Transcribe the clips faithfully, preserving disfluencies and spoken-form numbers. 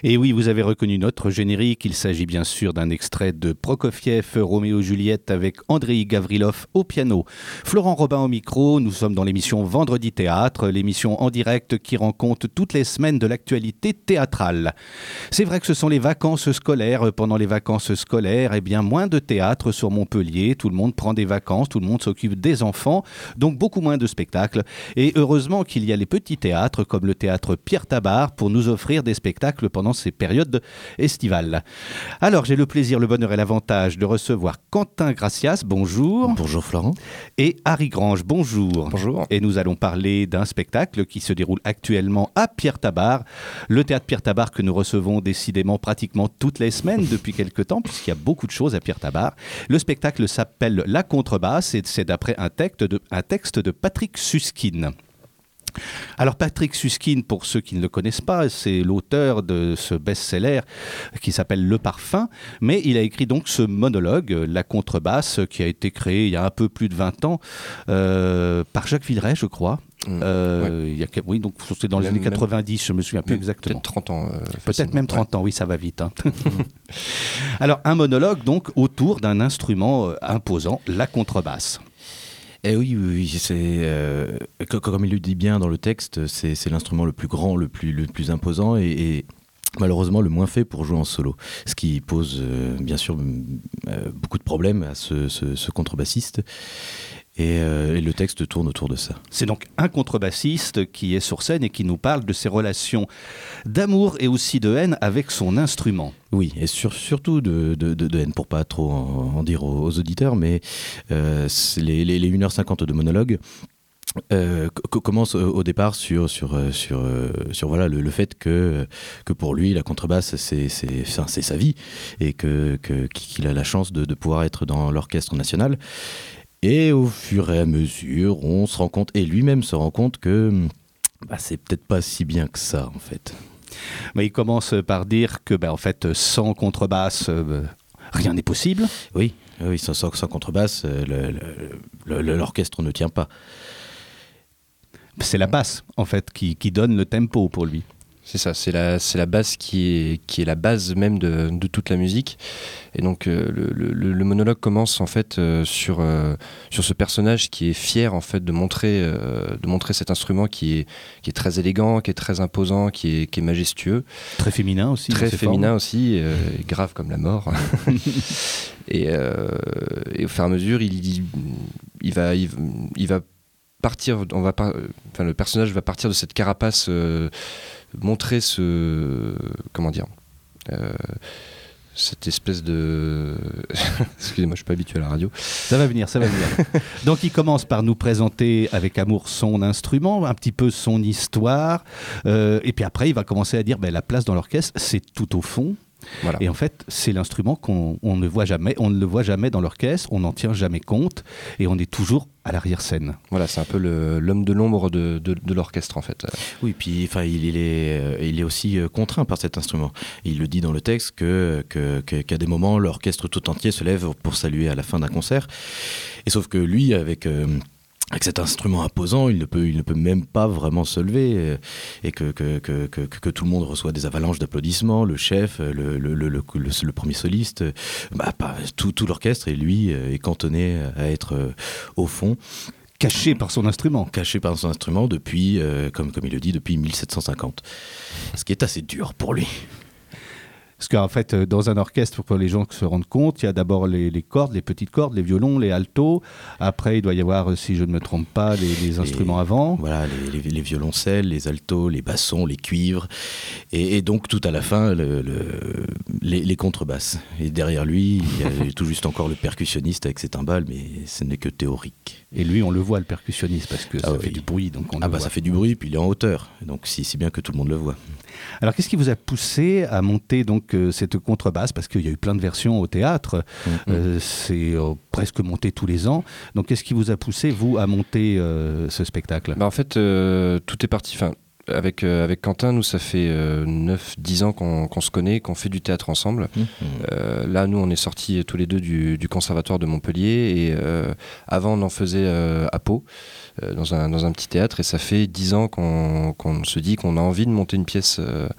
Et oui, vous avez reconnu notre générique. Il s'agit bien sûr d'un extrait de Prokofiev, Roméo et Juliette, avec Andrei Gavrilov au piano. Florent Robin au micro. Nous sommes dans l'émission Vendredi Théâtre, l'émission en direct qui rend compte toutes les semaines de l'actualité théâtrale. C'est vrai que ce sont les vacances scolaires. Pendant les vacances scolaires, eh bien, moins de théâtre sur Montpellier. Tout le monde prend des vacances, tout le monde s'occupe des enfants, donc beaucoup moins de spectacles. Et heureusement qu'il y a les petits théâtres, comme le théâtre Pierre Tabart, pour nous offrir des spectacles pendant ces périodes estivales. Alors, j'ai le plaisir, le bonheur et l'avantage de recevoir Quentin Gracias, bonjour. Bonjour Florent. Et Harry Grange, bonjour. Bonjour. Et nous allons parler d'un spectacle qui se déroule actuellement à Pierre Tabart, le théâtre Pierre Tabart que nous recevons décidément pratiquement toutes les semaines depuis quelque temps, puisqu'il y a beaucoup de choses à Pierre Tabart. Le spectacle s'appelle La Contrebasse et c'est d'après un texte de, un texte de Patrick Suskind. Alors Patrick Suskind, pour ceux qui ne le connaissent pas, c'est l'auteur de ce best-seller qui s'appelle Le Parfum, mais il a écrit donc ce monologue, La Contrebasse, qui a été créé il y a un peu plus de vingt ans euh, par Jacques Villeray, je crois. Mmh, euh, ouais. il y a, oui, donc c'était dans les même, années quatre-vingt-dix, même, je me souviens plus exactement. Peut-être trente ans. Euh, peut-être même trente ouais. ans, oui, ça va vite. Hein. Alors un monologue donc autour d'un instrument euh, imposant, la contrebasse. Eh oui, oui, oui c'est, euh, comme il le dit bien dans le texte, c'est, c'est l'instrument le plus grand, le plus, le plus imposant et, et malheureusement le moins fait pour jouer en solo. Ce qui pose euh, bien sûr euh, beaucoup de problèmes à ce, ce, ce contrebassiste. Et, euh, et le texte tourne autour de ça. C'est donc un contrebassiste qui est sur scène et qui nous parle de ses relations d'amour et aussi de haine avec son instrument. Oui, et sur, surtout de, de, de, de haine, pour pas trop en, en dire aux, aux auditeurs, mais euh, les, les, les une heure cinquante de monologue Euh, c- commence au départ sur, sur, sur, sur voilà, le, le fait que, que pour lui la contrebasse c'est, c'est, enfin, c'est sa vie et que, que, qu'il a la chance de, de pouvoir être dans l'orchestre national. Et au fur et à mesure, on se rend compte, et lui-même se rend compte que bah, c'est peut-être pas si bien que ça, en fait. Mais il commence par dire que, bah, en fait, sans contrebasse, euh, rien n'est possible. Oui, oui sans, sans, sans contrebasse, le, le, le, l'orchestre ne tient pas. C'est la basse, en fait, qui, qui donne le tempo pour lui. C'est ça, c'est la, c'est la basse qui est, qui est la base même de, de toute la musique. Et donc euh, le, le, le monologue commence en fait euh, sur, euh, sur ce personnage qui est fier en fait de montrer, euh, de montrer cet instrument qui est, qui est très élégant, qui est très imposant, qui est, qui est majestueux. Très féminin aussi. Très féminin formes. aussi, euh, grave comme la mort. et, euh, et au fur et à mesure, il, il, il, va, il, il va partir, on va par, enfin, le personnage va partir de cette carapace, euh, montrer ce, comment dire, euh, cette espèce de, excusez-moi, je suis pas habitué à la radio. Ça va venir, ça va venir. Donc il commence par nous présenter avec amour son instrument, un petit peu son histoire, euh, et puis après il va commencer à dire, ben, la place dans l'orchestre, c'est tout au fond. Voilà. Et en fait, c'est l'instrument qu'on on ne voit jamais, on ne le voit jamais dans l'orchestre, on n'en tient jamais compte, et on est toujours à l'arrière-scène. Voilà, c'est un peu le, l'homme de l'ombre de, de, de l'orchestre en fait. Oui, puis enfin, il, il, est, il est aussi contraint par cet instrument. Il le dit dans le texte que, que, que, qu'à des moments, l'orchestre tout entier se lève pour saluer à la fin d'un concert. Et sauf que lui, avec... Euh, Avec cet instrument imposant, il ne peut, il ne peut même pas vraiment se lever et que, que, que, que, que tout le monde reçoit des avalanches d'applaudissements, le chef, le, le, le, le, le, le premier soliste, bah, pas, tout, tout l'orchestre et lui est cantonné à être au fond. Caché par son instrument. Caché par son instrument depuis, euh, comme, comme il le dit, depuis mille sept cent cinquante. Ce qui est assez dur pour lui. Parce qu'en fait, dans un orchestre, pour que les gens se rendent compte, il y a d'abord les, les cordes, les petites cordes, les violons, les altos. Après, il doit y avoir, si je ne me trompe pas, les, les instruments les, avant. Voilà, les, les, les violoncelles, les altos, les bassons, les cuivres. Et, et donc, tout à la fin, le, le, les, les contrebasses. Et derrière lui, il y a tout juste encore le percussionniste avec ses timbales, mais ce n'est que théorique. Et lui, on le voit, le percussionniste, parce que ah ça oui. fait du bruit. Donc on ah le bah voit. Ça fait du bruit, puis il est en hauteur. Donc, si, si bien que tout le monde le voit. Alors, qu'est-ce qui vous a poussé à monter donc euh, cette contrebasse ? Parce qu'il y a eu plein de versions au théâtre. Mm-hmm. Euh, c'est euh, presque monté tous les ans. Donc, qu'est-ce qui vous a poussé, vous, à monter euh, ce spectacle ? Bah, en fait, euh, tout est parti... Fin... Avec, euh, avec Quentin, nous, ça fait euh, neuf dix ans qu'on, qu'on se connaît, qu'on fait du théâtre ensemble. Mmh. Euh, là, nous, on est sortis tous les deux du, du conservatoire de Montpellier. Et euh, avant, on en faisait euh, à Pau, euh, dans, un, dans un petit théâtre. Et ça fait dix ans qu'on, qu'on se dit qu'on a envie de monter une pièce euh,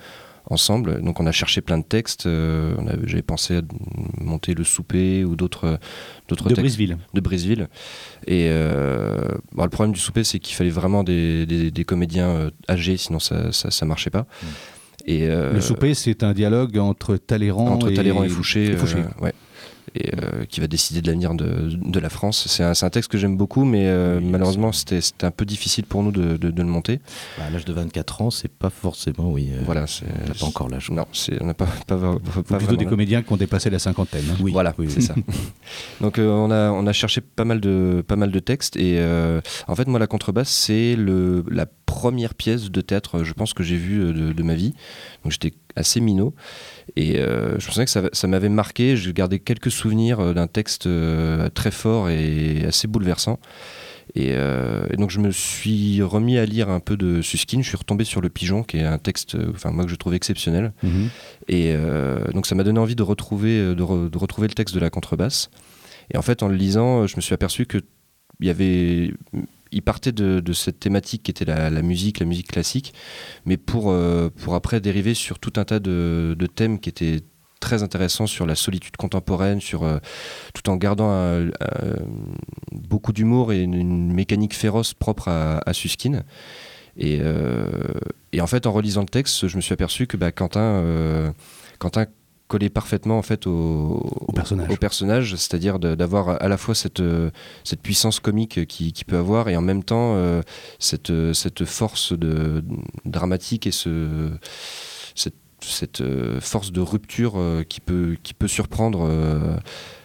ensemble. Donc on a cherché plein de textes. Euh, on avait, j'avais pensé à monter Le Souper ou d'autres, d'autres de textes. Briseville. De Briseville. Et euh, bon, le problème du Souper, c'est qu'il fallait vraiment des, des, des comédiens euh, âgés, sinon ça, ça, ça marchait pas. Mmh. Et euh, Le Souper, c'est un dialogue entre Talleyrand, entre et... Talleyrand et Fouché. Et Fouché. Euh, ouais. Et euh, qui va décider de l'avenir de, de la France. C'est un, c'est un texte que j'aime beaucoup, mais euh, oui, malheureusement, c'était, c'était un peu difficile pour nous de, de, de le monter. Bah, à l'âge de vingt-quatre ans, c'est pas forcément, oui. Euh, voilà, c'est, on n'a pas encore l'âge. Non, c'est, on n'a pas, pas, pas, pas plutôt des comédiens qui ont dépassé la cinquantaine. Hein. Oui, voilà, oui, c'est ça. Donc euh, on, a, on a cherché pas mal de, pas mal de textes, et euh, en fait, moi, La Contrebasse, c'est le, la première pièce de théâtre, je pense, que j'ai vue de, de ma vie. Donc j'étais assez minot. Et euh, je pensais que ça, ça m'avait marqué. J'ai gardé quelques souvenirs d'un texte euh, très fort et assez bouleversant. Et, euh, et donc je me suis remis à lire un peu de Suskind. Je suis retombé sur Le Pigeon, qui est un texte, enfin moi que je trouve exceptionnel. Mm-hmm. Et euh, donc ça m'a donné envie de retrouver, de, re, de retrouver le texte de La Contrebasse. Et en fait, en le lisant, je me suis aperçu que il y avait il partait de, de cette thématique qui était la, la musique, la musique classique, mais pour, euh, pour après dériver sur tout un tas de, de thèmes qui étaient très intéressants sur la solitude contemporaine, sur, euh, tout en gardant un, un, beaucoup d'humour et une, une mécanique féroce propre à, à Suskind. Et, euh, et en fait, en relisant le texte, je me suis aperçu que bah, Quentin, euh, Quentin collait parfaitement en fait au, au personnage, au personnage, c'est-à-dire de, d'avoir à la fois cette, cette puissance comique qu'il, qu'il peut avoir et en même temps euh, cette, cette force de, dramatique et ce, cette, cette force de rupture euh, qui, peut, qui peut surprendre euh,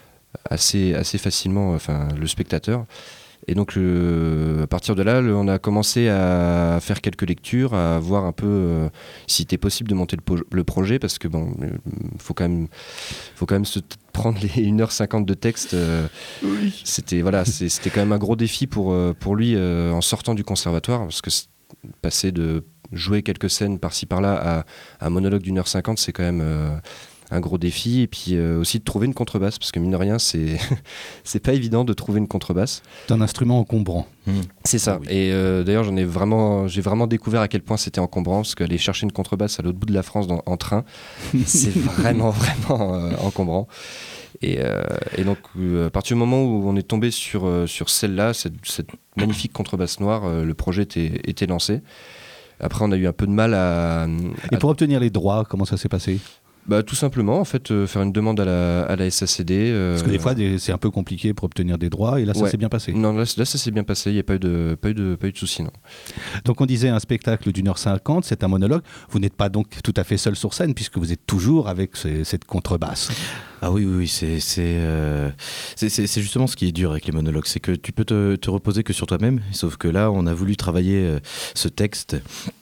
assez, assez facilement enfin, le spectateur. Et donc, euh, à partir de là, le, on a commencé à faire quelques lectures, à voir un peu euh, si c'était possible de monter le, po- le projet, parce que bon, il faut quand même, faut quand même se t- prendre les une heure cinquante de texte. Euh, oui. C'était voilà, c'est, c'était quand même un gros défi pour euh, pour lui euh, en sortant du conservatoire, parce que passer de jouer quelques scènes par-ci par-là à, à un monologue d'une heure cinquante, c'est quand même euh, un gros défi. Et puis euh, aussi de trouver une contrebasse, parce que mine de rien, c'est c'est pas évident de trouver une contrebasse. C'est un instrument encombrant. Mmh. C'est ça. Ah, oui. Et euh, d'ailleurs, j'en ai vraiment, j'ai vraiment découvert à quel point c'était encombrant, parce qu'aller chercher une contrebasse à l'autre bout de la France dans, en train, c'est vraiment, vraiment euh, encombrant. Et, euh, et donc, euh, à partir du moment où on est tombé sur, euh, sur celle-là, cette, cette magnifique contrebasse noire, euh, le projet était, était lancé. Après, on a eu un peu de mal à... à... Et pour obtenir les droits, comment ça s'est passé ? Bah, tout simplement, en fait, euh, faire une demande à la, à la S A C D. Euh... Parce que des fois, des, c'est un peu compliqué pour obtenir des droits, et là, ça ouais. s'est bien passé. Non, là, là ça s'est bien passé, il n'y a pas eu de, pas eu de, pas eu de soucis, non. Donc, on disait un spectacle d'une heure cinquante, c'est un monologue. Vous n'êtes pas donc tout à fait seul sur scène, puisque vous êtes toujours avec ces, cette contrebasse. Ah oui, oui, oui, c'est, c'est, euh, c'est, c'est, c'est justement ce qui est dur avec les monologues, c'est que tu peux te, te reposer que sur toi-même, sauf que là, on a voulu travailler euh, ce texte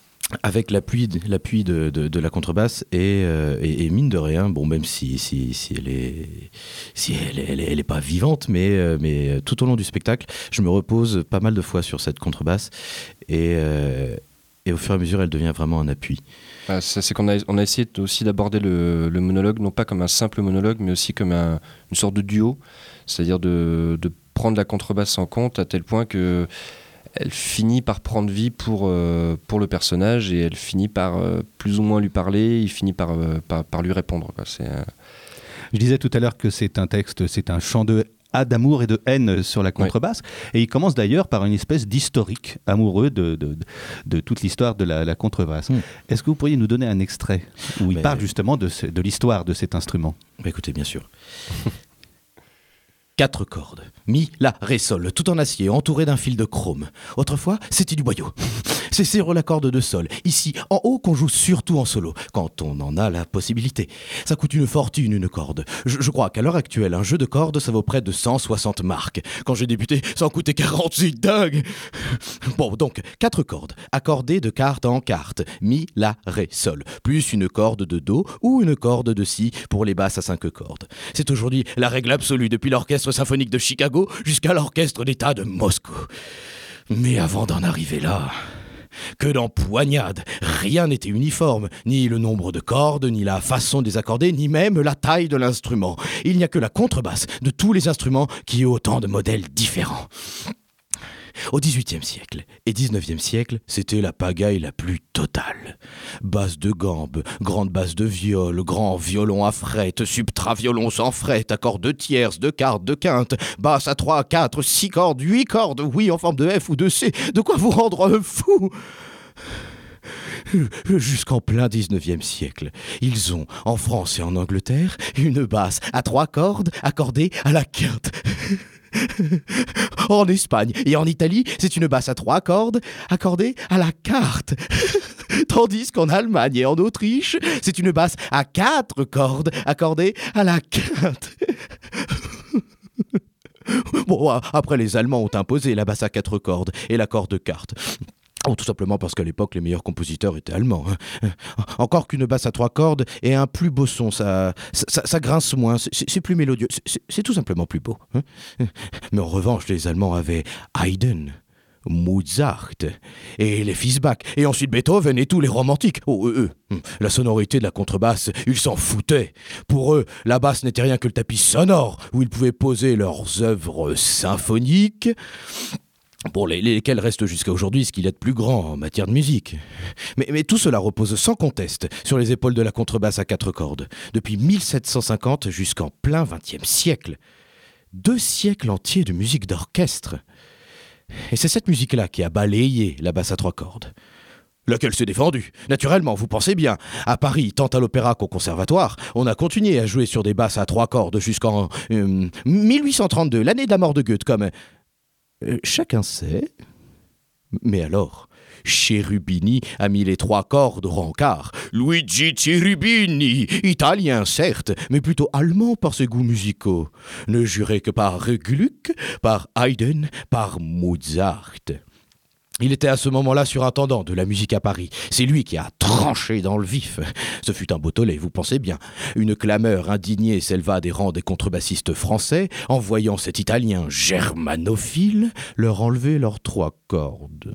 avec l'appui, de, l'appui de, de, de la contrebasse et, euh, et, et mine de rien, bon, même si, si, si elle est, si elle, elle, elle est pas vivante, mais, euh, mais tout au long du spectacle, je me repose pas mal de fois sur cette contrebasse et, euh, et au fur et à mesure, elle devient vraiment un appui. Ah, ça, c'est qu'on a, on a essayé aussi d'aborder le, le monologue, non pas comme un simple monologue, mais aussi comme un, une sorte de duo, c'est-à-dire de, de prendre la contrebasse en compte à tel point que elle finit par prendre vie pour, euh, pour le personnage et elle finit par euh, plus ou moins lui parler, il finit par, euh, par, par lui répondre. Quoi. C'est, euh... Je disais tout à l'heure que c'est un texte, c'est un chant de, d'amour et de haine sur la contrebasse. Oui. Et il commence d'ailleurs par une espèce d'historique amoureux de, de, de, de toute l'histoire de la, la contrebasse. Mmh. Est-ce que vous pourriez nous donner un extrait où il Mais... parle justement de, ce, de l'histoire de cet instrument ? Bah écoutez, bien sûr. Quatre cordes, mi, la, ré, sol, tout en acier, entouré d'un fil de chrome. Autrefois, c'était du boyau. C'est sur la corde de sol, ici, en haut, qu'on joue surtout en solo, quand on en a la possibilité. Ça coûte une fortune, une corde. Je, je crois qu'à l'heure actuelle, un jeu de cordes, ça vaut près de cent soixante marques. Quand j'ai débuté, ça en coûtait quarante-huit, dingue. Bon, donc, quatre cordes, accordées de carte en carte, mi, la, ré, sol, plus une corde de do ou une corde de si pour les basses à cinq cordes. C'est aujourd'hui la règle absolue depuis l'orchestre symphonique de Chicago jusqu'à l'orchestre d'État de Moscou. Mais avant d'en arriver là, que d'empoignades, rien n'était uniforme, ni le nombre de cordes, ni la façon de les accorder, ni même la taille de l'instrument. Il n'y a que la contrebasse de tous les instruments qui ait autant de modèles différents. Au dix-huitième siècle et dix-neuvième siècle, c'était la pagaille la plus totale. Basse de gambe, grande basse de viol, grand violon à frettes, subtra-violon sans frettes, accords de tierces, de quartes, de quintes, basse à trois, quatre, six cordes, huit cordes, oui en forme de F ou de C, de quoi vous rendre fou. Jusqu'en plein dix-neuvième siècle, ils ont, en France et en Angleterre, une basse à trois cordes accordée à la quinte. En Espagne et en Italie, c'est une basse à trois cordes accordée à la quarte. Tandis qu'en Allemagne et en Autriche, c'est une basse à quatre cordes accordée à la quinte. Bon, après les Allemands ont imposé la basse à quatre cordes et la corde quarte. Oh, tout simplement parce qu'à l'époque, les meilleurs compositeurs étaient allemands. Hein. Encore qu'une basse à trois cordes ait un plus beau son, ça, ça, ça grince moins, c'est, c'est plus mélodieux, c'est, c'est tout simplement plus beau. Hein. Mais en revanche, les Allemands avaient Haydn, Mozart et les fils Bach, et ensuite Beethoven et tous les romantiques. Oh, eux, eux, la sonorité de la contrebasse, ils s'en foutaient. Pour eux, la basse n'était rien que le tapis sonore où ils pouvaient poser leurs œuvres symphoniques, pour les, lesquels reste jusqu'à aujourd'hui ce qu'il y a de plus grand en matière de musique. Mais, mais tout cela repose sans conteste sur les épaules de la contrebasse à quatre cordes, depuis mille sept cent cinquante jusqu'en plein vingtième siècle. Deux siècles entiers de musique d'orchestre. Et c'est cette musique-là qui a balayé la basse à trois cordes. Laquelle s'est défendue. Naturellement, vous pensez bien. À Paris, tant à l'opéra qu'au conservatoire, on a continué à jouer sur des basses à trois cordes jusqu'en euh, mille huit cent trente-deux, l'année de la mort de Goethe, comme... Euh, chacun sait. Mais alors, Cherubini a mis les trois cordes au rencard. Luigi Cherubini, italien certes, mais plutôt allemand par ses goûts musicaux. Ne jurait que par Gluck, par Haydn, par Mozart. Il était à ce moment-là surintendant de la musique à Paris. C'est lui qui a tranché dans le vif. Ce fut un beau tollé, vous pensez bien. Une clameur indignée s'éleva des rangs des contrebassistes français en voyant cet Italien germanophile leur enlever leurs trois cordes.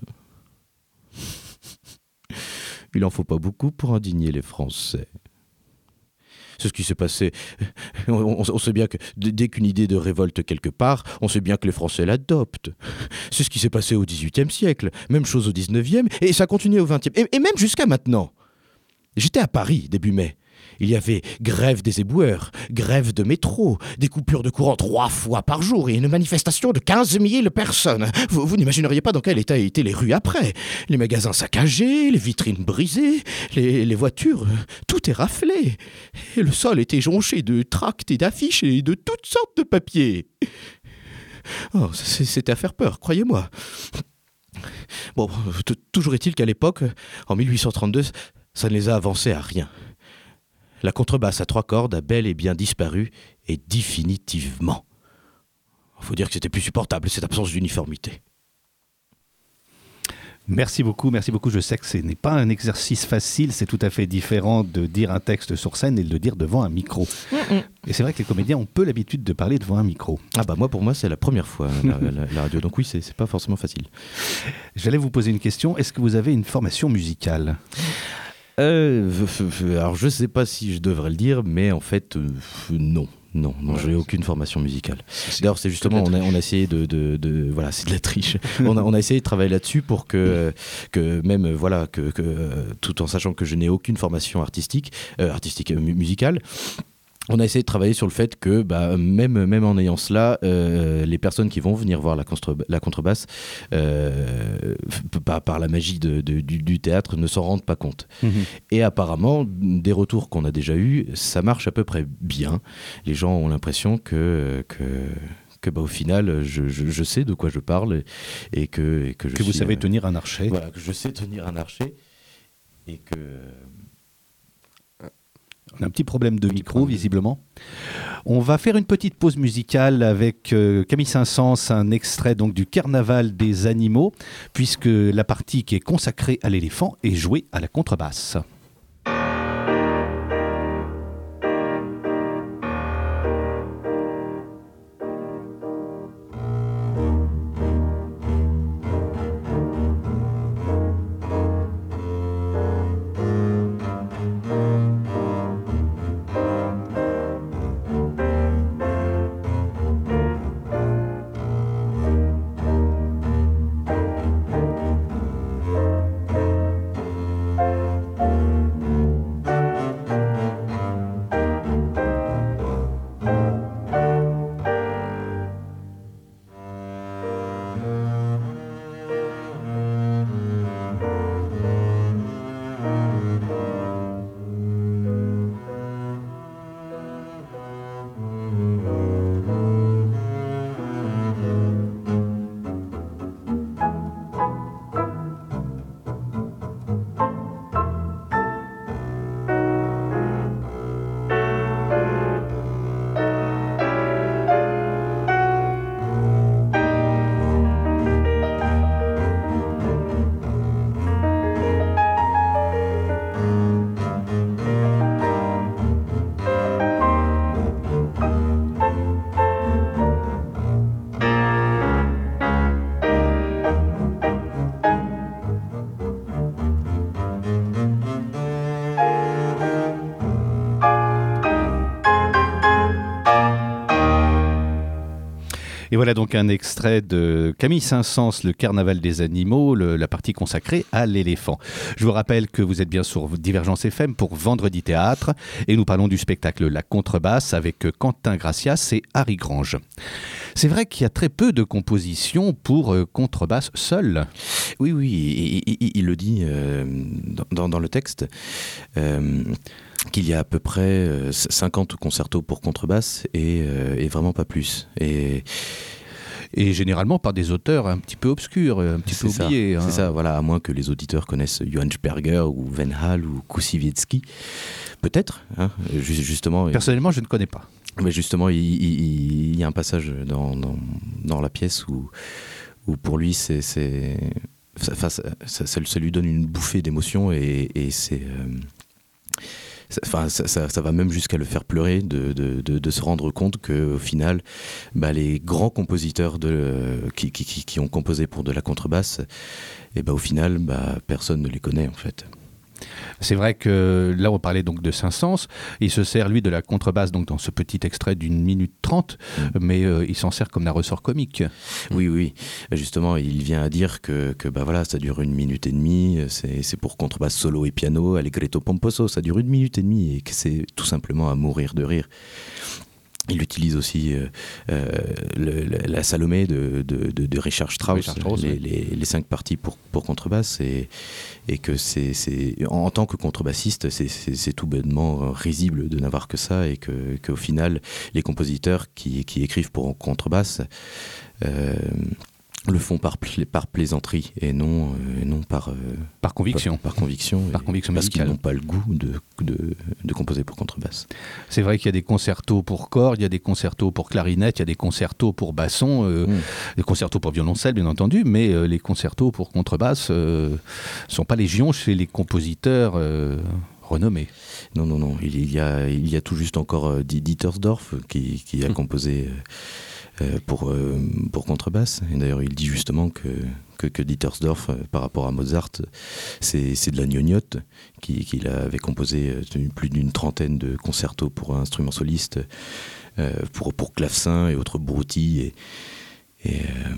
Il n'en faut pas beaucoup pour indigner les Français. C'est ce qui s'est passé. On, on, on sait bien que dès qu'une idée de révolte quelque part, on sait bien que les Français l'adoptent. C'est ce qui s'est passé au dix-huitième siècle, même chose au dix-neuvième, et ça continue au vingtième, et, et même jusqu'à maintenant. J'étais à Paris début mai. Il y avait grève des éboueurs, grève de métro, des coupures de courant trois fois par jour et une manifestation de quinze mille personnes. Vous, vous n'imagineriez pas dans quel état étaient les rues après. Les magasins saccagés, les vitrines brisées, les, les voitures, tout est raflé. Et le sol était jonché de tracts et d'affiches et de toutes sortes de papiers. Oh, c'était à faire peur, croyez-moi. Bon, t- toujours est-il qu'à l'époque, en mille huit cent trente-deux, ça ne les a avancés à rien. La contrebasse à trois cordes a bel et bien disparu, et définitivement. Il faut dire que c'était plus supportable, cette absence d'uniformité. Merci beaucoup, merci beaucoup. Je sais que ce n'est pas un exercice facile, c'est tout à fait différent de dire un texte sur scène et de le dire devant un micro. Mm-mm. Et c'est vrai que les comédiens ont peu l'habitude de parler devant un micro. Ah bah moi, pour moi, c'est la première fois, la, la, la radio. Donc oui, c'est, c'est pas forcément facile. J'allais vous poser une question. Est-ce que vous avez une formation musicale ? Euh, alors je sais pas si je devrais le dire, mais en fait euh, non, non, non, ouais, j'ai aucune formation musicale. C'est, D'ailleurs c'est justement on a, on a essayé de, de, de voilà c'est de la triche. on, a, on a essayé de travailler là-dessus pour que que même voilà que, que tout en sachant que je n'ai aucune formation artistique, euh, artistique euh, musicale. On a essayé de travailler sur le fait que bah, même, même en ayant cela, euh, les personnes qui vont venir voir la, contre, la contrebasse, euh, par, par la magie de, de, du, du théâtre, ne s'en rendent pas compte. Mmh. Et apparemment, des retours qu'on a déjà eus, ça marche à peu près bien. Les gens ont l'impression que... que que bah, au final, je, je, je sais de quoi je parle et, et que, et que je Que suis, vous savez euh, tenir un archet. Voilà, que je sais tenir un archet et que... On a un petit problème de micro, visiblement. On va faire une petite pause musicale avec euh, Camille Saint-Saëns, un extrait donc du Carnaval des animaux, puisque la partie qui est consacrée à l'éléphant est jouée à la contrebasse. Et voilà donc un extrait de Camille Saint-Saëns, Le Carnaval des animaux, le, la partie consacrée à l'éléphant. Je vous rappelle que vous êtes bien sur Divergence F M pour Vendredi Théâtre et nous parlons du spectacle La Contrebasse avec Quentin Gracias et Harry Grange. C'est vrai qu'il y a très peu de compositions pour euh, contrebasse seule. Oui, oui, il, il, il le dit euh, dans, dans le texte. Euh, qu'il y a à peu près euh, cinquante concertos pour contrebasse et, euh, et vraiment pas plus. Et, et généralement par des auteurs un petit peu obscurs, un petit peu ça, oubliés. Hein. C'est ça, voilà, à moins que les auditeurs connaissent Johann Sperger ou Venhal ou Koussevitzky. Peut-être, hein, justement. Personnellement, je ne connais pas. Mais justement, il, il, il y a un passage dans, dans, dans la pièce où, où pour lui, c'est, c'est, ça, ça, ça, ça lui donne une bouffée d'émotion et, et c'est... Euh, Enfin, ça, ça, ça va même jusqu'à le faire pleurer de, de, de, de se rendre compte qu'au final, bah, les grands compositeurs de, euh, qui, qui, qui ont composé pour de la contrebasse, et bah, au final, bah, personne ne les connaît en fait. C'est vrai que là, on parlait donc de Saint-Saëns. Il se sert, lui, de la contrebasse donc, dans ce petit extrait d'une minute trente, mmh. mais euh, il s'en sert comme d'un ressort comique. Oui, oui. Justement, il vient à dire que, que bah, voilà, ça dure une minute et demie. C'est, c'est pour contrebasse solo et piano. Allegretto pomposo, ça dure une minute et demie et que c'est tout simplement à mourir de rire. Il utilise aussi euh, euh, le, la, la Salomé de, de, de, de Richard Strauss, Richard Strauss les, oui. les, les cinq parties pour, pour contrebasse, et, et que c'est, c'est, en tant que contrebassiste, c'est, c'est, c'est tout bêtement risible de n'avoir que ça, et que, qu'au final, les compositeurs qui, qui écrivent pour contrebasse euh, le font par, pla- par plaisanterie et non, euh, et non par, euh, par conviction. Par, par conviction, par conviction parce musicale. qu'ils n'ont pas le goût de, de, de composer pour contrebasse. C'est vrai qu'il y a des concertos pour cordes, il y a des concertos pour clarinette, il y a des concertos pour basson, euh, mmh. des concertos pour violoncelle bien entendu, mais euh, les concertos pour contrebasse ne euh, sont pas légion chez les compositeurs euh, renommés. Non, non, non. Il y a, il y a tout juste encore euh, Dittersdorf qui, qui a mmh. composé... Euh, Euh, pour, euh, pour contrebasse. Et d'ailleurs, il dit justement que, que, que Dittersdorf, euh, par rapport à Mozart, c'est, c'est de la gnognotte, qu'il, qu'il avait composé euh, plus d'une trentaine de concertos pour un instrument soliste, euh, pour, pour clavecin et autres broutilles. Et, et,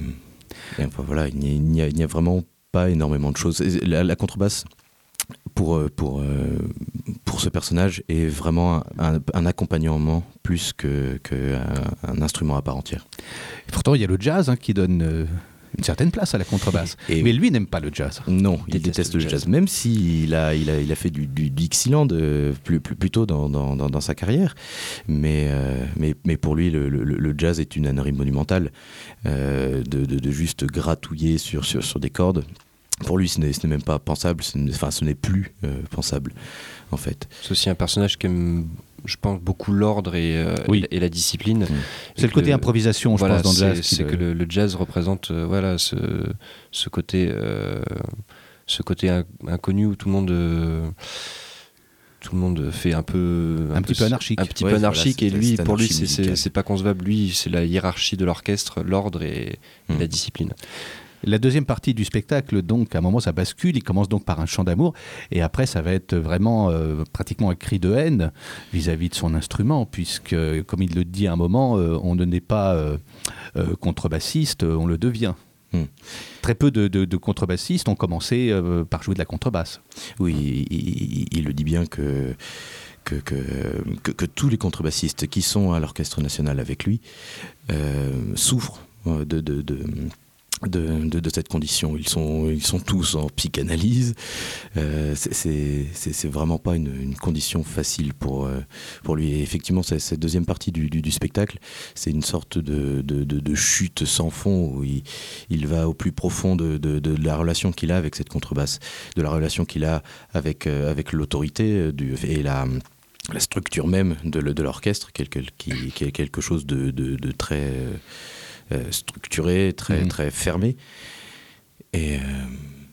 euh, et enfin voilà, il n'y, a, il, n'y a, il n'y a vraiment pas énormément de choses. La, la contrebasse, pour, pour, pour ce personnage, est vraiment un, un accompagnement plus qu'un que un instrument à part entière. Et pourtant, il y a le jazz hein, qui donne euh, une certaine place à la contrebasse. Et mais lui n'aime pas le jazz. Non, il, il déteste, déteste le jazz. jazz. Même s'il a, il a, il a fait du, du Dixieland euh, plus, plus, plus tôt dans, dans, dans, dans sa carrière. Mais, euh, mais, mais pour lui, le, le, le jazz est une ânerie monumentale euh, de, de, de juste gratouiller sur, sur, sur des cordes. Pour lui, ce n'est, ce n'est même pas pensable, ce n'est, enfin, ce n'est plus euh, pensable, en fait. C'est aussi un personnage qui aime, je pense, beaucoup l'ordre et, euh, oui. et la discipline. Mmh. C'est le côté le, improvisation, voilà, je pense, dans le jazz. C'est, c'est le... que le, le jazz représente euh, voilà, ce, ce côté, euh, ce côté inconnu où tout le monde... Euh, tout le monde fait un peu un, un petit peu anarchique, un petit ouais, peu anarchique voilà, et lui, pour lui, c'est, c'est, c'est pas concevable. Lui, c'est la hiérarchie de l'orchestre, l'ordre et, mmh. et la discipline. La deuxième partie du spectacle, donc, à un moment, ça bascule. Il commence donc par un chant d'amour. Et après, ça va être vraiment euh, pratiquement un cri de haine vis-à-vis de son instrument, puisque, comme il le dit à un moment, euh, on ne naît pas euh, euh, contrebassiste, on le devient. Mmh. Très peu de, de, de contrebassistes ont commencé euh, par jouer de la contrebasse. Oui, il, il, il le dit bien que... Que, que, que, que tous les contrebassistes qui sont à l'Orchestre National avec lui euh, souffrent de... de, de De, de, de cette condition. Ils sont, ils sont tous en psychanalyse. Euh, c'est, c'est, c'est, c'est vraiment pas une, une condition facile pour, euh, pour lui. Et effectivement, c'est, cette deuxième partie du, du, du spectacle, c'est une sorte de, de, de, de chute sans fond où il, il va au plus profond de, de, de la relation qu'il a avec cette contrebasse, de la relation qu'il a avec, euh, avec l'autorité du, et la... la structure même de, de l'orchestre, quelque, qui, qui est quelque chose de, de, de très... Euh, structuré, très, mmh. très fermé. Et, euh...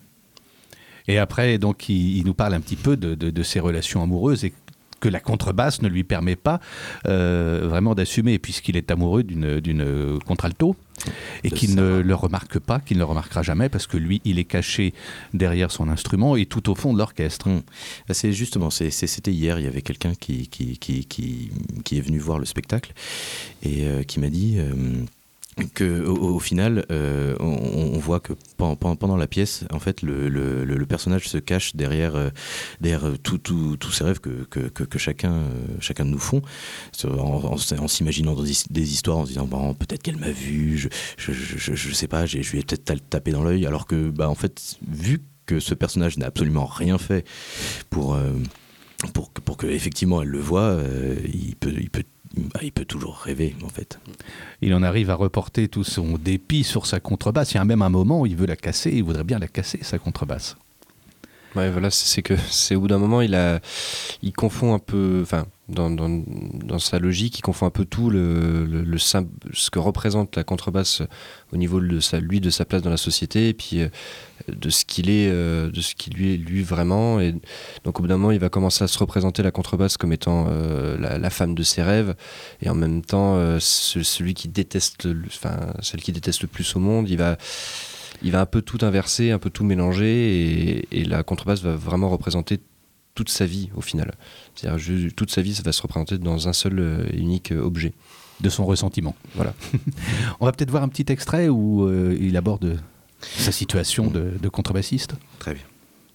et après, donc, il, il nous parle un petit peu de, de, de ses relations amoureuses et que la contrebasse ne lui permet pas euh, vraiment d'assumer, puisqu'il est amoureux d'une, d'une contralto et de qu'il ne le remarque pas, qu'il ne le remarquera jamais, parce que lui, il est caché derrière son instrument et tout au fond de l'orchestre. Mmh. C'est justement, c'est, c'est, c'était hier, il y avait quelqu'un qui, qui, qui, qui, qui est venu voir le spectacle et euh, qui m'a dit... Euh, que au, au final, euh, on, on voit que pendant, pendant la pièce, en fait, le, le, le personnage se cache derrière, euh, derrière tous tout, tout ces rêves que, que, que, que chacun, euh, chacun de nous font, en, en, en s'imaginant dans des histoires, en se disant bon, peut-être qu'elle m'a vu, je, je, je, je sais pas, je lui ai peut-être tapé dans l'œil, alors que, bah, en fait, vu que ce personnage n'a absolument rien fait pour, euh, pour, pour que effectivement elle le voie, euh, il peut, il peut Bah, il peut toujours rêver, en fait. Il en arrive à reporter tout son dépit sur sa contrebasse. Il y a même un moment où il veut la casser, il voudrait bien la casser, sa contrebasse. Ouais, voilà, c'est que c'est au bout d'un moment, il a, il confond un peu, enfin, dans, dans, dans sa logique, il confond un peu tout le, le, le ce que représente la contrebasse au niveau de sa, lui, de sa place dans la société, et puis euh, de ce qu'il est, euh, de ce qu'il lui est lui vraiment. Et donc au bout d'un moment, il va commencer à se représenter la contrebasse comme étant euh, la, la femme de ses rêves, et en même temps, euh, ce, celui qui déteste, le, enfin, celle qui déteste le plus au monde. Il va Il va un peu tout inverser, un peu tout mélanger, et, et la contrebasse va vraiment représenter toute sa vie au final. C'est-à-dire je, toute sa vie, ça va se représenter dans un seul et unique objet. De son ressentiment. Voilà. On va peut-être voir un petit extrait où euh, il aborde sa situation de, de contrebassiste. Très bien.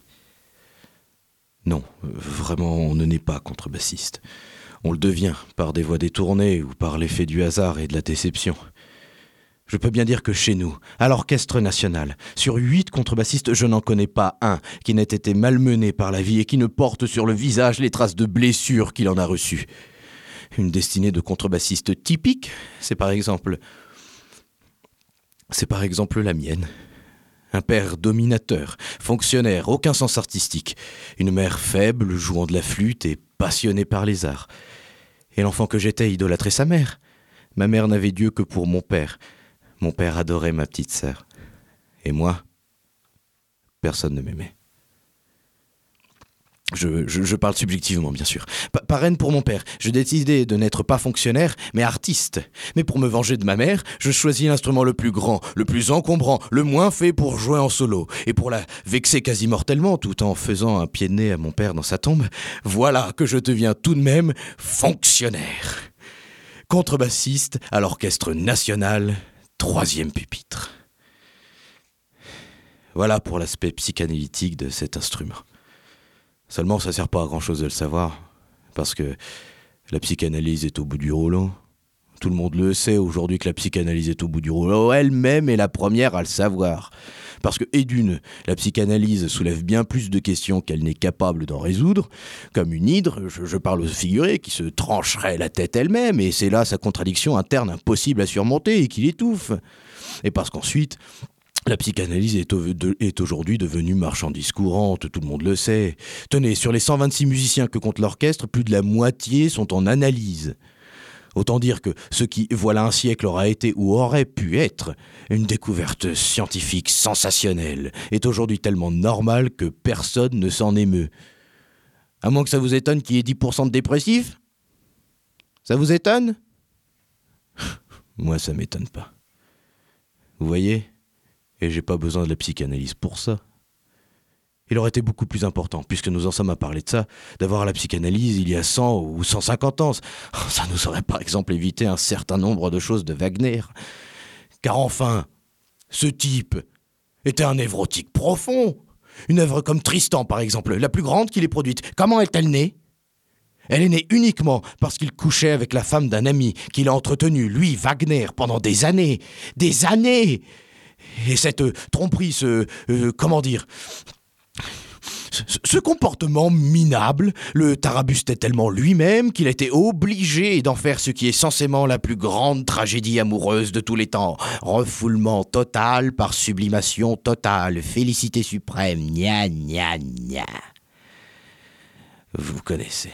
Non, vraiment, on ne naît pas contrebassiste. On le devient par des voies détournées ou par l'effet du hasard et de la déception. Je peux bien dire que chez nous, à l'Orchestre National, sur huit contrebassistes, je n'en connais pas un qui n'ait été malmené par la vie et qui ne porte sur le visage les traces de blessures qu'il en a reçues. Une destinée de contrebassiste typique, c'est par exemple... C'est par exemple la mienne. Un père dominateur, fonctionnaire, aucun sens artistique. Une mère faible, jouant de la flûte et passionnée par les arts. Et l'enfant que j'étais idolâtrait sa mère. Ma mère n'avait Dieu que pour mon père. Mon père adorait ma petite sœur. Et moi, personne ne m'aimait. Je, je, je parle subjectivement, bien sûr. Pa- parraine pour mon père, je décidai de n'être pas fonctionnaire, mais artiste. Mais pour me venger de ma mère, je choisis l'instrument le plus grand, le plus encombrant, le moins fait pour jouer en solo. Et pour la vexer quasi mortellement, tout en faisant un pied de nez à mon père dans sa tombe, voilà que je deviens tout de même fonctionnaire. Contrebassiste à l'Orchestre National, troisième pupitre. Voilà pour l'aspect psychanalytique de cet instrument. Seulement, ça sert pas à grand-chose de le savoir, parce que la psychanalyse est au bout du rouleau. Tout le monde le sait aujourd'hui que la psychanalyse est au bout du rouleau. Elle-même est la première à le savoir. Parce que, et d'une, la psychanalyse soulève bien plus de questions qu'elle n'est capable d'en résoudre, comme une hydre, je, je parle au figuré, qui se trancherait la tête elle-même, et c'est là sa contradiction interne impossible à surmonter et qui l'étouffe. Et parce qu'ensuite... La psychanalyse est, au, de, est aujourd'hui devenue marchandise courante, tout le monde le sait. Tenez, sur les cent vingt-six musiciens que compte l'orchestre, plus de la moitié sont en analyse. Autant dire que ce qui, voilà un siècle, aura été ou aurait pu être une découverte scientifique sensationnelle est aujourd'hui tellement normale que personne ne s'en émeut. À moins que ça vous étonne qu'il y ait dix pour cent de dépressifs ? Ça vous étonne ? Moi, ça m'étonne pas. Vous voyez ? Et j'ai pas besoin de la psychanalyse pour ça. Il aurait été beaucoup plus important, puisque nous en sommes à parler de ça, d'avoir la psychanalyse il y a cent ou cent cinquante ans. Ça nous aurait par exemple évité un certain nombre de choses de Wagner. Car enfin, ce type était un névrotique profond. Une œuvre comme Tristan, par exemple, la plus grande qu'il ait produite. Comment est-elle née ? Elle est née uniquement parce qu'il couchait avec la femme d'un ami qu'il a entretenu, lui, Wagner, pendant des années. Des années ! Et cette euh, tromperie, ce... Euh, comment dire... Ce, ce comportement minable, le tarabustait tellement lui-même qu'il a été obligé d'en faire ce qui est censément la plus grande tragédie amoureuse de tous les temps. Refoulement total par sublimation totale, félicité suprême, gna gna gna. Vous connaissez.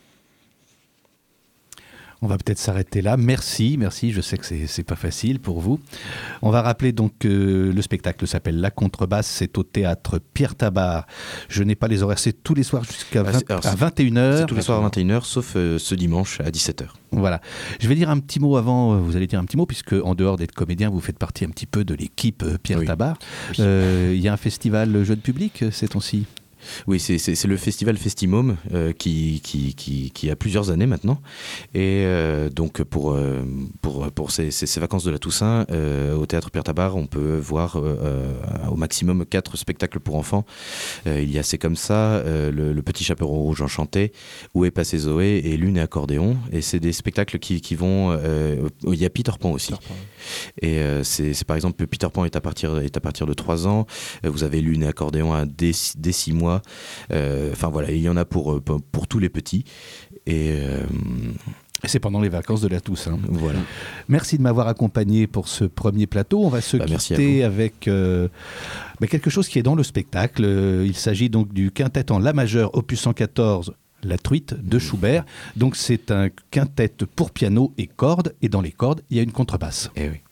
On va peut-être s'arrêter là. Merci, merci. Je sais que c'est, c'est pas facile pour vous. On va rappeler donc que le spectacle s'appelle La Contrebasse. C'est au théâtre Pierre Tabart. Je n'ai pas les horaires. C'est tous les soirs jusqu'à vingt, alors, à vingt et une heures. C'est tous les soirs à vingt et une heures, sauf euh, ce dimanche à dix-sept heures. Voilà. Je vais dire un petit mot avant. Vous allez dire un petit mot, puisque en dehors d'être comédien, vous faites partie un petit peu de l'équipe Pierre oui. Pierre Tabart. Il oui. euh, y a un festival jeune public ces temps-ci. Oui, c'est, c'est, c'est le festival Festimôme euh, qui, qui, qui, qui a plusieurs années maintenant. Et euh, donc, pour, euh, pour, pour ces, ces, ces vacances de la Toussaint, euh, au Théâtre Pierre Tabar, on peut voir euh, au maximum quatre spectacles pour enfants. Euh, il y a C'est comme ça, euh, le, le Petit Chaperon Rouge Enchanté, Où est passé Zoé et Lune et Accordéon. Et c'est des spectacles qui, qui vont... Euh, il y a Peter Pan aussi. Peter Pan. Et euh, c'est, c'est par exemple, Peter Pan est à partir, est à partir de trois ans. Euh, vous avez Lune et Accordéon à dès, dès six mois. Enfin euh, voilà, il y en a pour, pour, pour tous les petits. Et... Euh, Et c'est pendant les vacances de la Toussaint. Voilà. Merci de m'avoir accompagné pour ce premier plateau. On va se bah, quitter avec euh, bah, quelque chose qui est dans le spectacle. Il s'agit donc du quintet en La majeur, opus cent quatorze, La Truite de Schubert. Donc c'est un quintet pour piano et cordes. Et dans les cordes, il y a une contrebasse. Eh oui.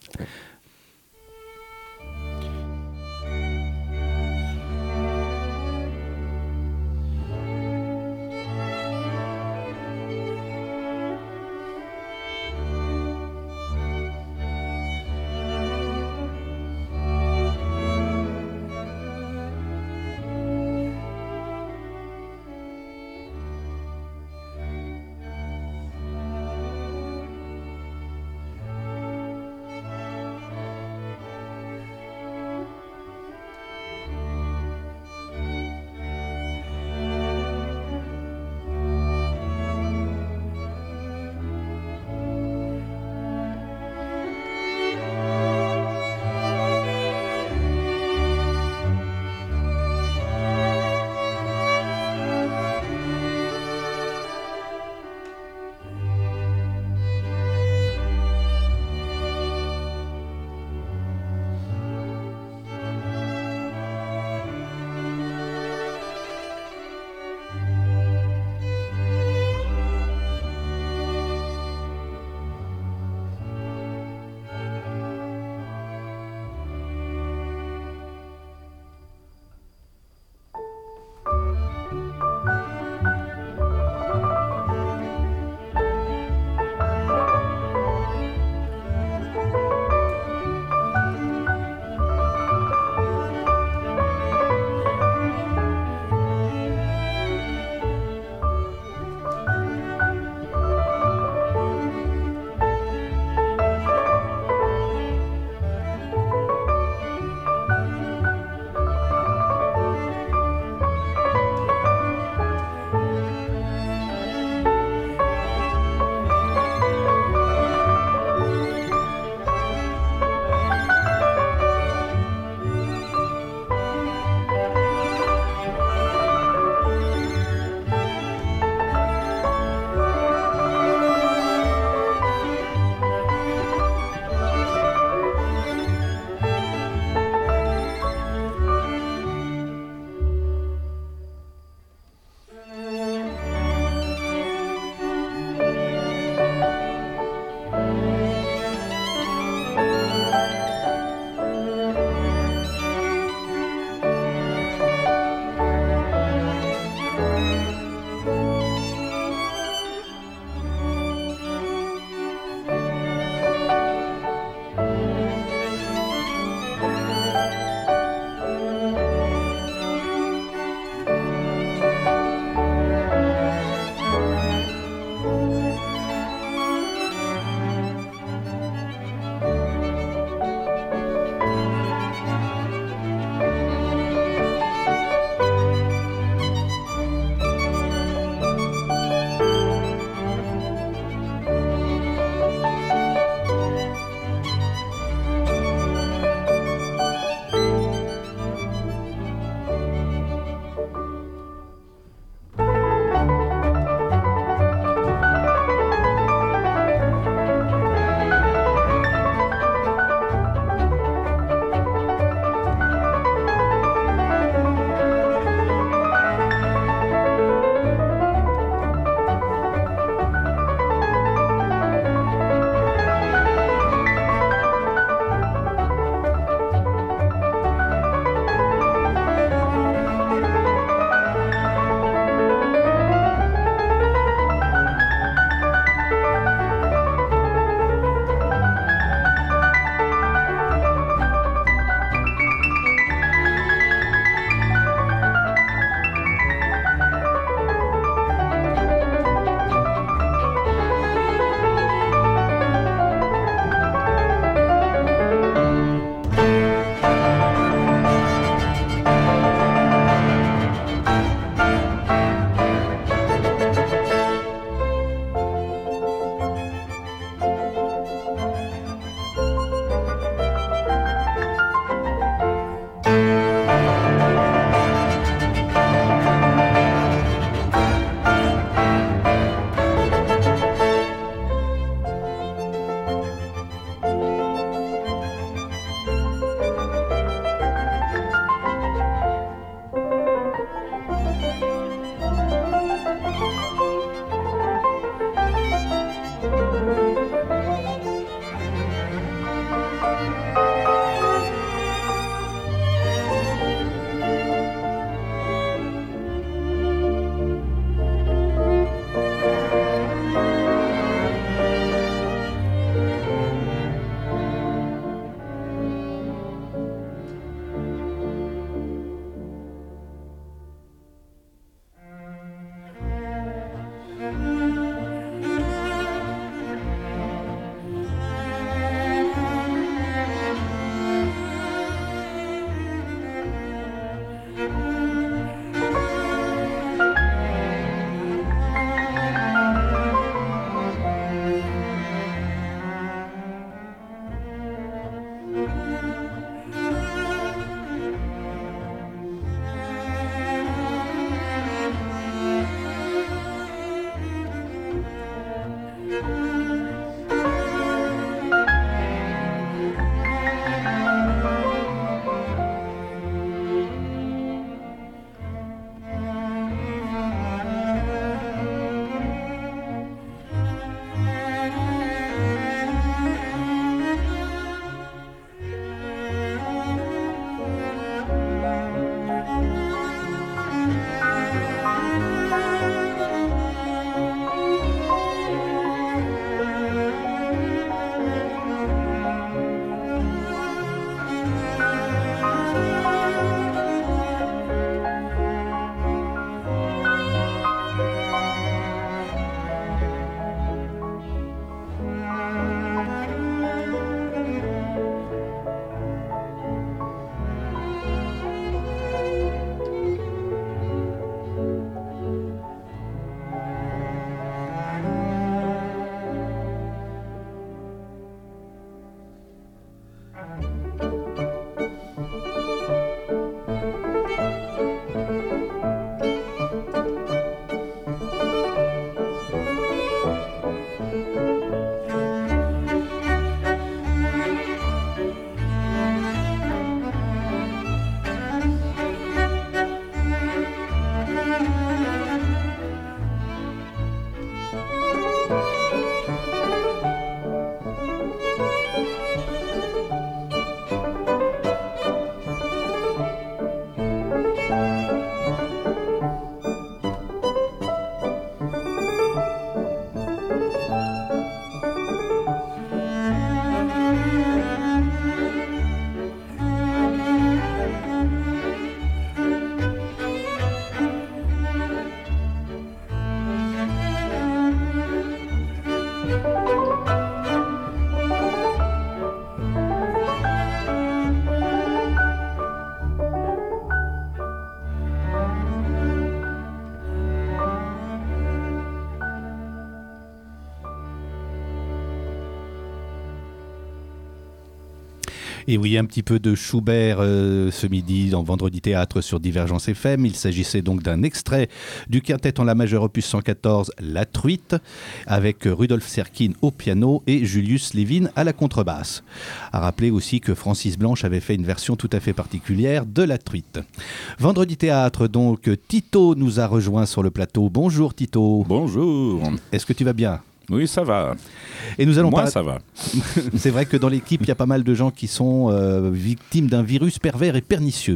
Et oui, un petit peu de Schubert euh, ce midi dans Vendredi Théâtre sur Divergence F M. Il s'agissait donc d'un extrait du quintet en la majeure opus cent quatorze, La Truite, avec Rudolf Serkin au piano et Julius Levin à la contrebasse. À rappeler aussi que Francis Blanche avait fait une version tout à fait particulière de La Truite. Vendredi Théâtre, donc, Tito nous a rejoint sur le plateau. Bonjour Tito. Bonjour. Est-ce que tu vas bien ? Oui, ça va. Et nous allons Moi, pas... ça va. C'est vrai que dans l'équipe, il y a pas mal de gens qui sont euh, victimes d'un virus pervers et pernicieux.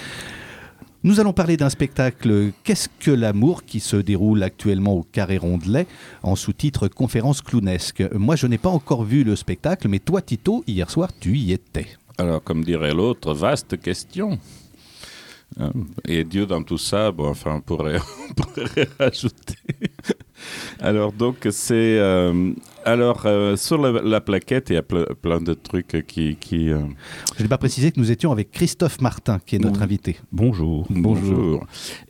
Nous allons parler d'un spectacle « Qu'est-ce que l'amour ?» qui se déroule actuellement au Carré Rondelet en sous-titre « Conférence clownesque ». Moi, je n'ai pas encore vu le spectacle, mais toi, Tito, hier soir, tu y étais. Alors, comme dirait l'autre, vaste question. Et Dieu dans tout ça, bon, enfin, on pourrait, on pourrait rajouter. Alors, donc, c'est... Euh, alors, euh, sur la, la plaquette, il y a ple, plein de trucs qui... qui euh... Je n'ai pas précisé que nous étions avec Christophe Martin, qui est notre invité. Bonjour. Bonjour. Bonjour.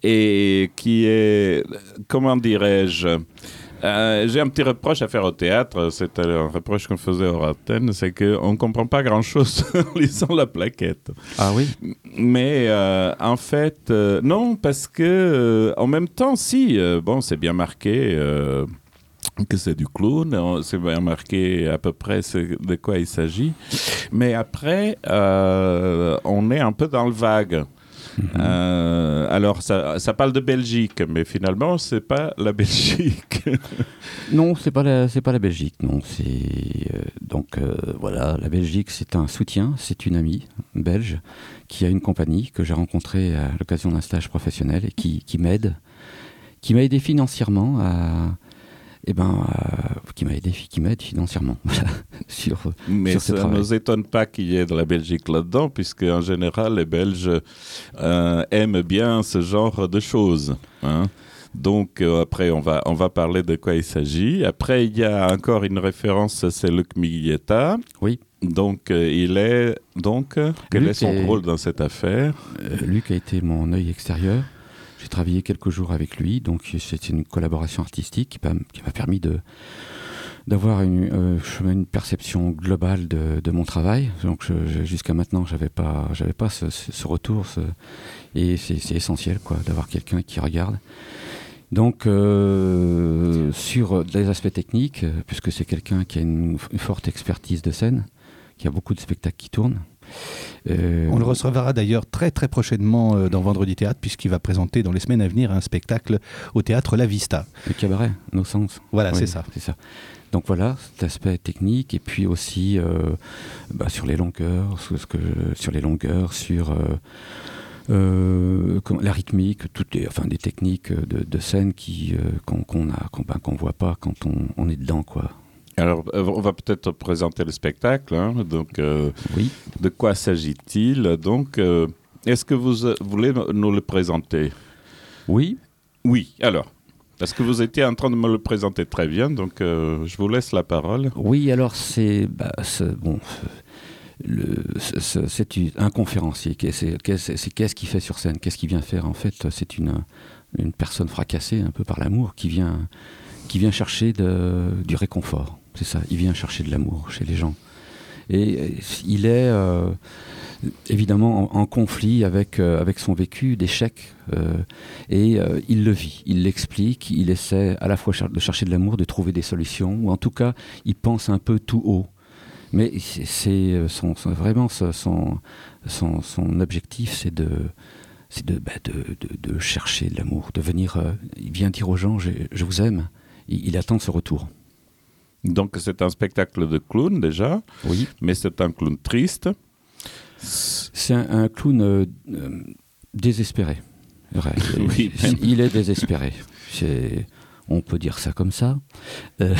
Et qui est... Comment dirais-je Euh, j'ai un petit reproche à faire au théâtre, c'est un reproche qu'on faisait au Rathen, c'est qu'on ne comprend pas grand-chose en lisant la plaquette. Ah oui? Mais euh, en fait, euh, non, parce que euh, en même temps, si, euh, bon, c'est bien marqué euh, que c'est du clown, c'est bien marqué à peu près de quoi il s'agit, mais après, euh, on est un peu dans le vague. Mmh. Euh, alors, ça, ça parle de Belgique, mais finalement, c'est pas la Belgique. Non, c'est pas la, c'est pas la Belgique. Non, c'est euh, donc euh, voilà, la Belgique, c'est un soutien, c'est une amie belge qui a une compagnie que j'ai rencontrée à l'occasion d'un stage professionnel et qui, qui m'aide, qui m'a aidé financièrement à. Eh ben, euh, qui m'a aidé, qui m'aide financièrement sur, Mais sur ce travail. Mais ça ne nous étonne pas qu'il y ait de la Belgique là-dedans, puisque en général, les Belges euh, aiment bien ce genre de choses. Hein. Donc, euh, après, on va, on va parler de quoi il s'agit. Après, il y a encore une référence, c'est Luc Miguieta. Oui. Donc, euh, il est... Donc, quel Luc est son est... rôle dans cette affaire ? euh, Luc a été mon œil extérieur. J'ai travaillé quelques jours avec lui, donc c'est une collaboration artistique qui m'a, qui m'a permis de, d'avoir une, euh, une perception globale de, de mon travail. Donc je, je, jusqu'à maintenant, je n'avais pas, j'avais pas ce, ce retour, ce, et c'est, c'est essentiel quoi, d'avoir quelqu'un qui regarde. Donc euh, sur les aspects techniques, puisque c'est quelqu'un qui a une, une forte expertise de scène, qui a beaucoup de spectacles qui tournent. Euh, On le recevra d'ailleurs très très prochainement euh, dans Vendredi Théâtre, puisqu'il va présenter dans les semaines à venir un spectacle au théâtre La Vista. Le cabaret, nos sens. Voilà, oui, c'est ça. c'est ça. Donc voilà, cet aspect technique, et puis aussi euh, bah, sur les longueurs, sur, ce que, sur les longueurs, sur euh, euh, la rythmique, toutes les, enfin des techniques de, de scène qui euh, qu'on, qu'on a, qu'on, ben, qu'on voit pas quand on, on est dedans, quoi. Alors, on va peut-être présenter le spectacle. Hein. Donc, euh, oui. De quoi s'agit-il ? Donc, euh, est-ce que vous euh, voulez nous le présenter ? Oui. Oui, alors. Parce que vous étiez en train de me le présenter très bien, donc euh, je vous laisse la parole. Oui, alors c'est... Bah, c'est bon, le, c'est, c'est un conférencier. C'est, c'est, c'est, qu'est-ce qu'il fait sur scène ? Qu'est-ce qu'il vient faire ? En fait, c'est une, une personne fracassée un peu par l'amour qui vient, qui vient chercher de, du réconfort. C'est ça, il vient chercher de l'amour chez les gens. Et, et il est euh, évidemment en, en conflit avec, euh, avec son vécu d'échec. Euh, et euh, il le vit, il l'explique, il essaie à la fois cher- de chercher de l'amour, de trouver des solutions, ou en tout cas, il pense un peu tout haut. Mais c'est, c'est son, son, vraiment son, son, son objectif, c'est de... c'est de, bah de, de, de chercher de l'amour, de venir... Euh, il vient dire aux gens, je, je vous aime. Il, il attend ce retour. Donc c'est un spectacle de clown déjà, oui. Mais c'est un clown triste. C'est un, un clown euh, euh, désespéré. Ouais, oui, il, il est désespéré. C'est, on peut dire ça comme ça. Euh...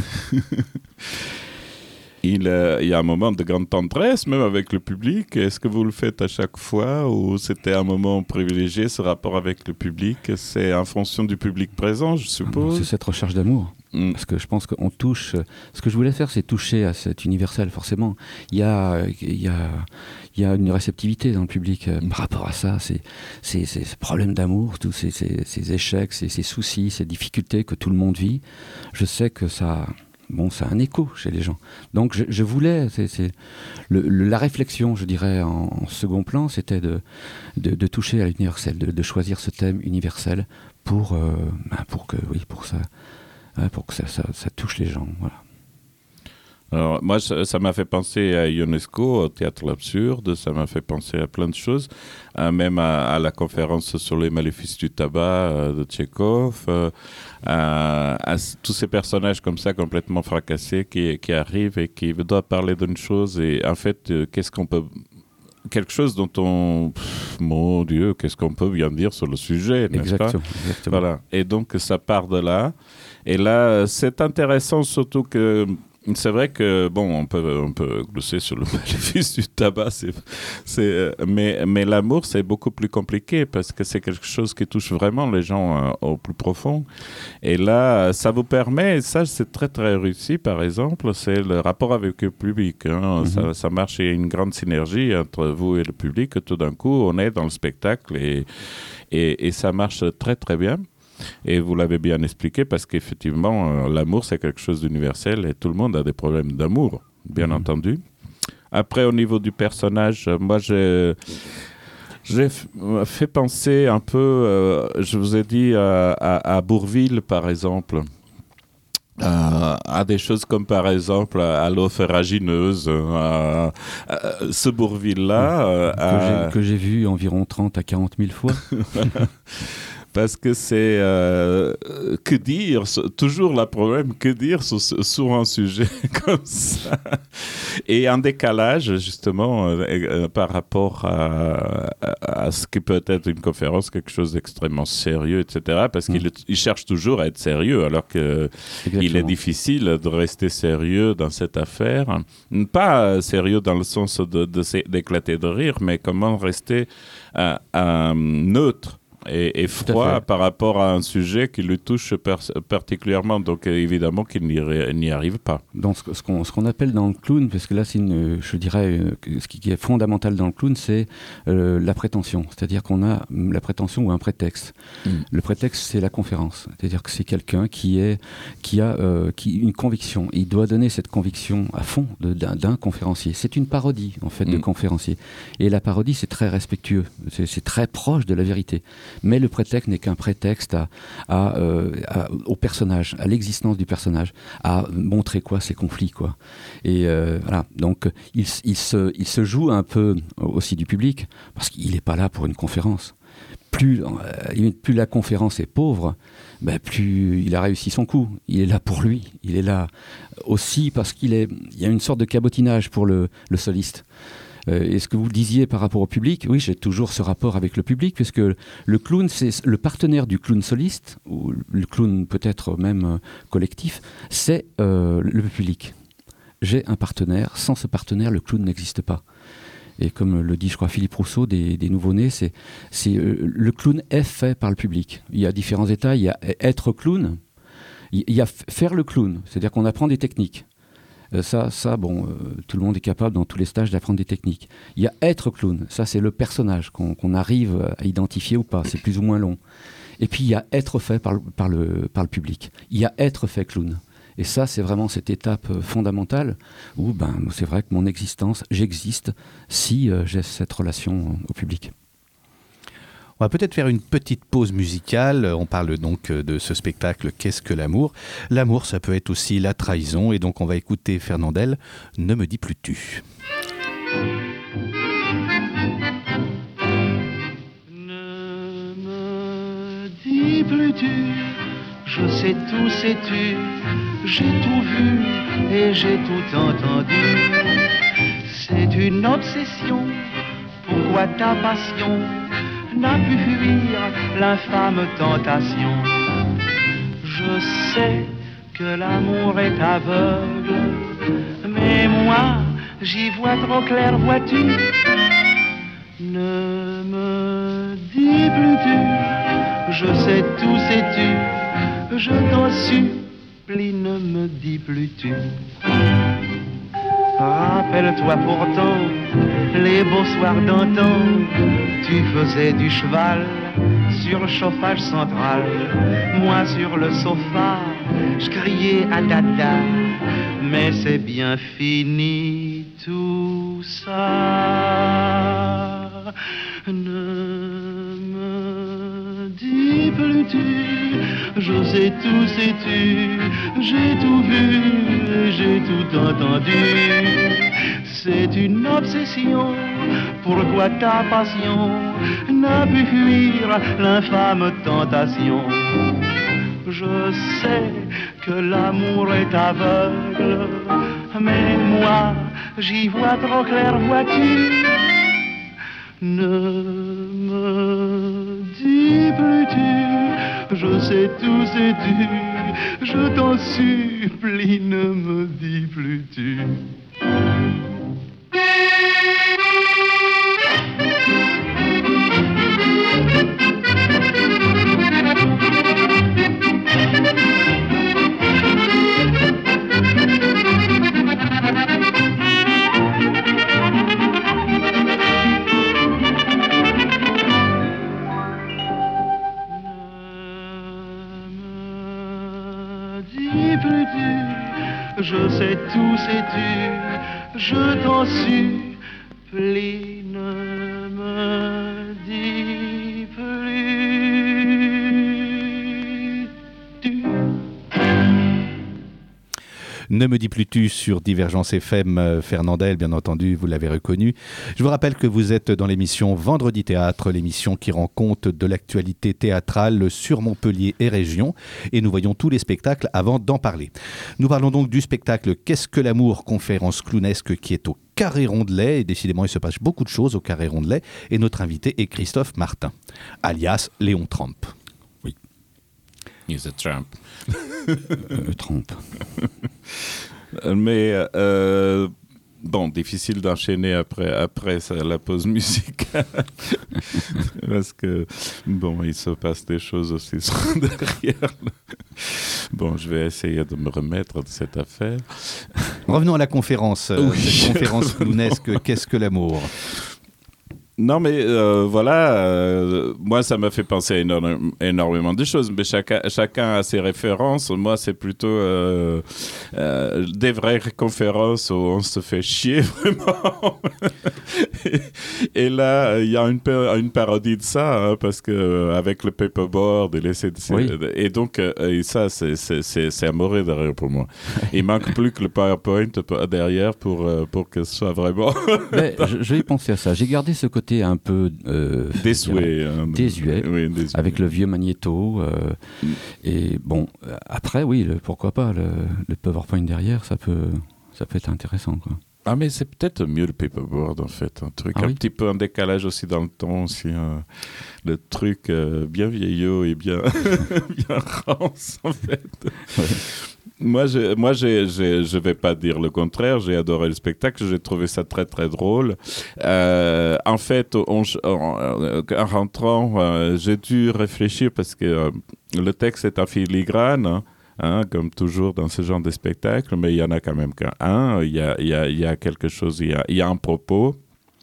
Il, euh, il y a un moment de grande tendresse, même avec le public. Est-ce que vous le faites à chaque fois ou c'était un moment privilégié, ce rapport avec le public? C'est en fonction du public présent, je suppose. C'est cette recherche d'amour. Mm. Parce que je pense qu'on touche... Ce que je voulais faire, c'est toucher à cet universel, forcément. Il y a, il y a, il y a une réceptivité dans le public mm. par rapport à ça. C'est, c'est, c'est ce problème d'amour, tous ces, ces, ces échecs, ces, ces soucis, ces difficultés que tout le monde vit. Je sais que ça... Bon, ça a un écho chez les gens. Donc, je, je voulais... C'est, c'est le, le, la réflexion, je dirais, en, en second plan, c'était de, de, de toucher à l'universel, de, de choisir ce thème universel pour, euh, ben pour que, oui, pour ça, pour que ça, ça, ça touche les gens. Voilà. Alors, moi, ça, ça m'a fait penser à Ionesco, au Théâtre l'Absurde, ça m'a fait penser à plein de choses, euh, même à, à la conférence sur les maléfices du tabac euh, de Tchekhov, euh, à, à tous ces personnages comme ça complètement fracassés qui, qui arrivent et qui doivent parler d'une chose et en fait, euh, qu'est-ce qu'on peut... quelque chose dont on... Pff, mon Dieu, qu'est-ce qu'on peut bien dire sur le sujet, n'est-ce pas ? Exactement. Voilà. Et donc, ça part de là. Et là, c'est intéressant surtout que... C'est vrai que, bon, on peut, on peut glousser sur le maléfice du tabac, c'est, c'est, mais, mais l'amour, c'est beaucoup plus compliqué parce que c'est quelque chose qui touche vraiment les gens euh, au plus profond. Et là, ça vous permet, ça c'est très très réussi par exemple, c'est le rapport avec le public. Hein. Mm-hmm. Ça, ça marche, il y a une grande synergie entre vous et le public. Tout d'un coup, on est dans le spectacle et, et, et ça marche très très bien. Et vous l'avez bien expliqué parce qu'effectivement, euh, l'amour, c'est quelque chose d'universel et tout le monde a des problèmes d'amour, bien mmh. entendu. Après, au niveau du personnage, moi, j'ai, j'ai f- fait penser un peu, euh, je vous ai dit, à, à, à Bourvil, par exemple. Euh, à des choses comme par exemple à l'eau ferragineuse, euh, euh, ce Bourvil-là. Euh, que, à... j'ai, que j'ai vu environ trente à quarante mille fois. Parce que c'est euh, que dire, toujours le problème, que dire sur, sur un sujet comme ça. Et un décalage justement euh, euh, par rapport à, à, à ce qui peut être une conférence, quelque chose d'extrêmement sérieux, et cetera. Parce mmh. qu'il il cherche toujours à être sérieux, alors qu'il est difficile de rester sérieux dans cette affaire. Pas sérieux dans le sens de, de, d'éclater de rire, mais comment rester euh, euh, neutre. Et, et froid par rapport à un sujet qui lui touche per- particulièrement, donc évidemment qu'il n'y, n'y arrive pas. Dans ce, ce, qu'on, ce qu'on appelle dans le clown, parce que là c'est une, je dirais, ce qui est fondamental dans le clown, c'est euh, la prétention, c'est-à-dire qu'on a la prétention ou un prétexte. Mm. Le prétexte, c'est la conférence, c'est-à-dire que c'est quelqu'un qui, est, qui a euh, qui, une conviction, il doit donner cette conviction à fond de, d'un, d'un conférencier. C'est une parodie en fait mm. de conférencier, et la parodie c'est très respectueux, c'est, c'est très proche de la vérité. Mais le prétexte n'est qu'un prétexte à, à, euh, à, au personnage, à l'existence du personnage, à montrer quoi, ses conflits, quoi. Et euh, voilà, donc il, il, se, il se joue un peu aussi du public, parce qu'il n'est pas là pour une conférence. Plus, euh, plus la conférence est pauvre, ben plus il a réussi son coup. Il est là pour lui. Il est là aussi parce qu'il est, il y a une sorte de cabotinage pour le, le soliste. Euh, et ce que vous le disiez par rapport au public, oui, j'ai toujours ce rapport avec le public, puisque le clown, c'est le partenaire du clown soliste, ou le clown peut-être même euh, collectif, c'est euh, le public. J'ai un partenaire, sans ce partenaire, le clown n'existe pas. Et comme le dit, je crois, Philippe Rousseau, des, des nouveau-nés, c'est, c'est, euh, le clown est fait par le public. Il y a différents états, il y a être clown, il y a faire le clown, c'est-à-dire qu'on apprend des techniques. Euh, ça, ça, bon, euh, tout le monde est capable dans tous les stages d'apprendre des techniques. Il y a être clown, ça c'est le personnage qu'on, qu'on arrive à identifier ou pas, c'est plus ou moins long. Et puis il y a être fait par le, par le, par le public. Il y a être fait clown. Et ça, c'est vraiment cette étape euh, fondamentale où ben, c'est vrai que mon existence, j'existe si euh, j'ai cette relation euh, au public. On va peut-être faire une petite pause musicale. On parle donc de ce spectacle « Qu'est-ce que l'amour ?» L'amour, ça peut être aussi la trahison. Et donc, on va écouter Fernandel, « Ne me dis plus tu ». Ne me dis plus tu, je sais tout, sais-tu, j'ai tout vu et j'ai tout entendu. C'est une obsession, pourquoi ta passion n'a pu fuir l'infâme tentation. Je sais que l'amour est aveugle, mais moi j'y vois trop clair, vois-tu. Ne me dis plus tu, je sais tout, sais-tu, je t'en supplie, ne me dis plus tu. Rappelle-toi pourtant les beaux soirs d'antan, tu faisais du cheval sur le chauffage central, moi sur le sofa, je criais à dada, mais c'est bien fini tout ça. Ne me dis plus tu, je sais tout, sais-tu, j'ai tout vu, j'ai tout entendu. C'est une obsession, pourquoi ta passion n'a pu fuir l'infâme tentation. Je sais que l'amour est aveugle, mais moi j'y vois trop clair, vois-tu. Ne me dis plus tu, je sais tout, sais-tu, je t'en supplie, ne me dis plus tu. Je sais tout, sais-tu, je t'en supplie, ne me dis plus tu. Ne me dis plus tu sur Divergence F M, Fernandel, bien entendu, vous l'avez reconnu. Je vous rappelle que vous êtes dans l'émission Vendredi Théâtre, l'émission qui rend compte de l'actualité théâtrale sur Montpellier et région, et nous voyons tous les spectacles avant d'en parler. Nous parlons donc du spectacle Qu'est-ce que l'amour, conférence clownesque qui est au Carré Rondelet, et décidément il se passe beaucoup de choses au Carré Rondelet, et notre invité est Christophe Martin, alias Léon Trump. Oui. He's a Trump. euh, Trump. Mais euh, bon, difficile d'enchaîner après, après ça, la pause musicale. Parce que, bon, il se passe des choses aussi derrière. Bon, je vais essayer de me remettre de cette affaire. Revenons à la conférence, Oui. cette conférence clownesque Qu'est-ce que l'amour ? Non, mais euh, voilà, euh, moi, ça m'a fait penser à énorme, énormément de choses, mais chacun, chacun a ses références. Moi, c'est plutôt euh, euh, des vraies conférences où on se fait chier, vraiment. et, et là, il y a une, une parodie de ça, hein, parce que avec le paperboard et les C D C, oui. et donc, euh, et ça, c'est, c'est, c'est, c'est à mourir derrière pour moi. Il manque plus que le PowerPoint derrière pour, euh, pour que ce soit vraiment... Mais je, je vais penser à ça. J'ai gardé ce côté un peu euh, désuet, hein, désuet, oui, désuet, avec le vieux magnéto. Euh, mm. Et bon, après, oui, le, pourquoi pas, le, le PowerPoint derrière, ça peut, ça peut être intéressant, quoi. Ah, mais c'est peut-être mieux le paperboard, en fait. Un truc, ah, un oui. petit peu en décalage aussi dans le temps, aussi. Hein. Le truc euh, bien vieillot et bien, bien rance, en fait. Ouais. Moi, je, moi j'ai, j'ai, je ne vais pas dire le contraire. J'ai adoré le spectacle. J'ai trouvé ça très, très drôle. Euh, en fait, on, on, en rentrant, euh, j'ai dû réfléchir parce que euh, le texte est en filigrane, hein. Hein, comme toujours dans ce genre de spectacle, mais il y en a quand même qu'un. Il y a, il y a, il y a quelque chose, il y a, il y a un propos.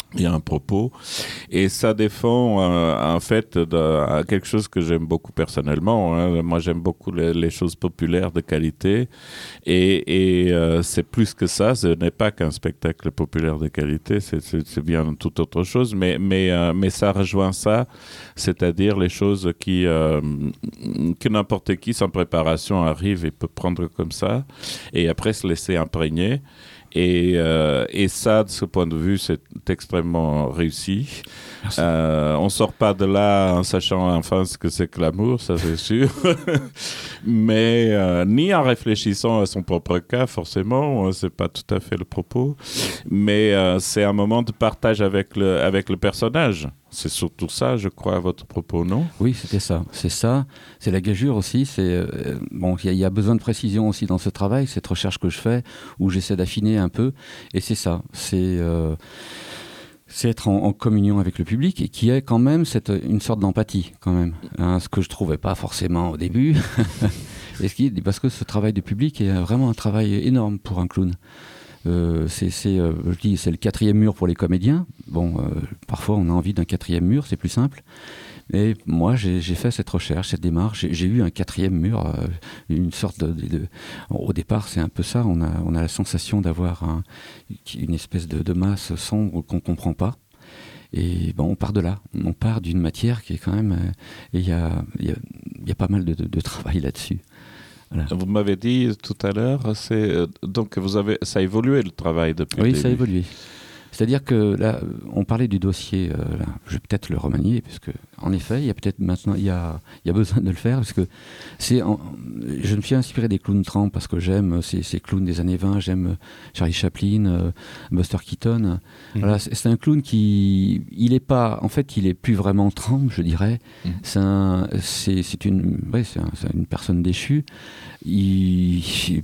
Il y a un propos et ça défend euh, en fait de, quelque chose que j'aime beaucoup personnellement. Hein. Moi, j'aime beaucoup les, les choses populaires de qualité et, et euh, c'est plus que ça. Ce n'est pas qu'un spectacle populaire de qualité, c'est, c'est, c'est bien toute autre chose. Mais, mais, euh, mais ça rejoint ça, c'est-à-dire les choses qui, euh, que n'importe qui sans préparation arrive et peut prendre comme ça et après se laisser imprégner. Et, euh, et ça, de ce point de vue, c'est extrêmement réussi. Euh, on ne sort pas de là en sachant enfin ce que c'est que l'amour, ça c'est sûr. Mais euh, ni en réfléchissant à son propre cas, forcément, c'est pas tout à fait le propos. Mais euh, c'est un moment de partage avec le, avec le personnage. C'est surtout ça, je crois, à votre propos, non ? Oui, c'était ça. C'est ça. C'est la gageure aussi. C'est euh, bon, il y, y a besoin de précision aussi dans ce travail, cette recherche que je fais, où j'essaie d'affiner un peu. Et c'est ça. C'est euh, c'est être en, en communion avec le public et qui est quand même cette, une sorte d'empathie, quand même. Hein, ce que je trouvais pas forcément au début. et ce qui, parce que ce travail de public est vraiment un travail énorme pour un clown. Euh, c'est, c'est, euh, je dis, c'est le quatrième mur pour les comédiens. Bon, euh, parfois on a envie d'un quatrième mur, c'est plus simple. Mais moi, j'ai, j'ai fait cette recherche, cette démarche. J'ai, j'ai eu un quatrième mur, euh, une sorte de, de, de... Au départ, c'est un peu ça. On a, on a la sensation d'avoir un, une espèce de, de masse sombre qu'on ne comprend pas. Et bon, on part de là. On part d'une matière qui est quand même... Euh, et il y a, y, a, y a pas mal de, de, de travail là-dessus. Voilà. Vous m'avez dit tout à l'heure, c'est, euh, donc vous avez, ça a évolué le travail depuis oui, le début. Oui, ça a évolué. C'est-à-dire que là, on parlait du dossier, euh, là, je vais peut-être le remanier, parce que, en effet, il y a peut-être maintenant, il y a, il y a besoin de le faire, parce que c'est, en, je me suis inspiré des clowns trempe, parce que j'aime ces, ces clowns des années vingt, j'aime Charlie Chaplin, euh, Buster Keaton. Mmh. Voilà, c'est, c'est un clown qui, il est pas, en fait, il est plus vraiment trempe, je dirais. Mmh. C'est, un, c'est, c'est une, ouais, c'est, un, c'est une personne déchue. Il,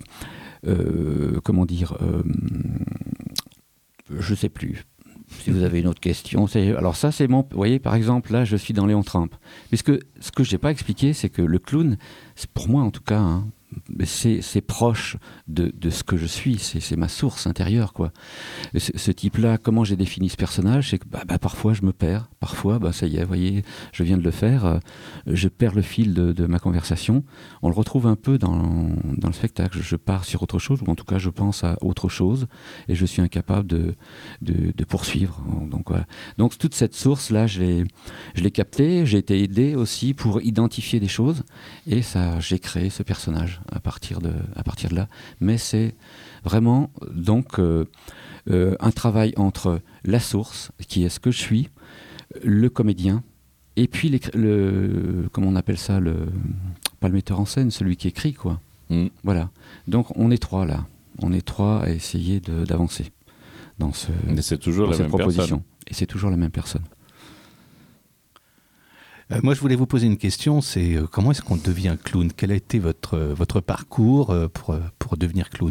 euh, comment dire. Euh, Je ne sais plus. Si vous avez une autre question. C'est... Alors ça, c'est mon... Vous voyez, par exemple, là, je suis dans Léon Trampe. Puisque ce que je n'ai pas expliqué, c'est que le clown, c'est pour moi en tout cas, hein, c'est, c'est proche de, de ce que je suis. C'est, c'est ma source intérieure, quoi. Ce, ce type-là, comment j'ai défini ce personnage, c'est que bah, bah, parfois, je me perds. Parfois, bah, ça y est, vous voyez, je viens de le faire. Euh, je perds le fil de, de ma conversation. On le retrouve un peu dans, dans le spectacle. Je pars sur autre chose, ou en tout cas, je pense à autre chose, et je suis incapable de, de, de poursuivre. Donc, voilà. Donc, toute cette source-là, je l'ai, je l'ai captée. J'ai été aidé aussi pour identifier des choses, et ça, j'ai créé ce personnage à partir de, à partir de là. Mais c'est vraiment donc euh, euh, un travail entre la source, qui est ce que je suis, le comédien, et puis les, le, comment on appelle ça, le, pas le metteur en scène, celui qui écrit, quoi. Mmh. Voilà. Donc on est trois là. On est trois à essayer de, d'avancer dans, ce, et c'est toujours dans la cette même proposition. Personne. Et c'est toujours la même personne. Euh, moi, je voulais vous poser une question, c'est euh, comment est-ce qu'on devient clown ? Quel a été votre, euh, votre parcours euh, pour, pour devenir clown ?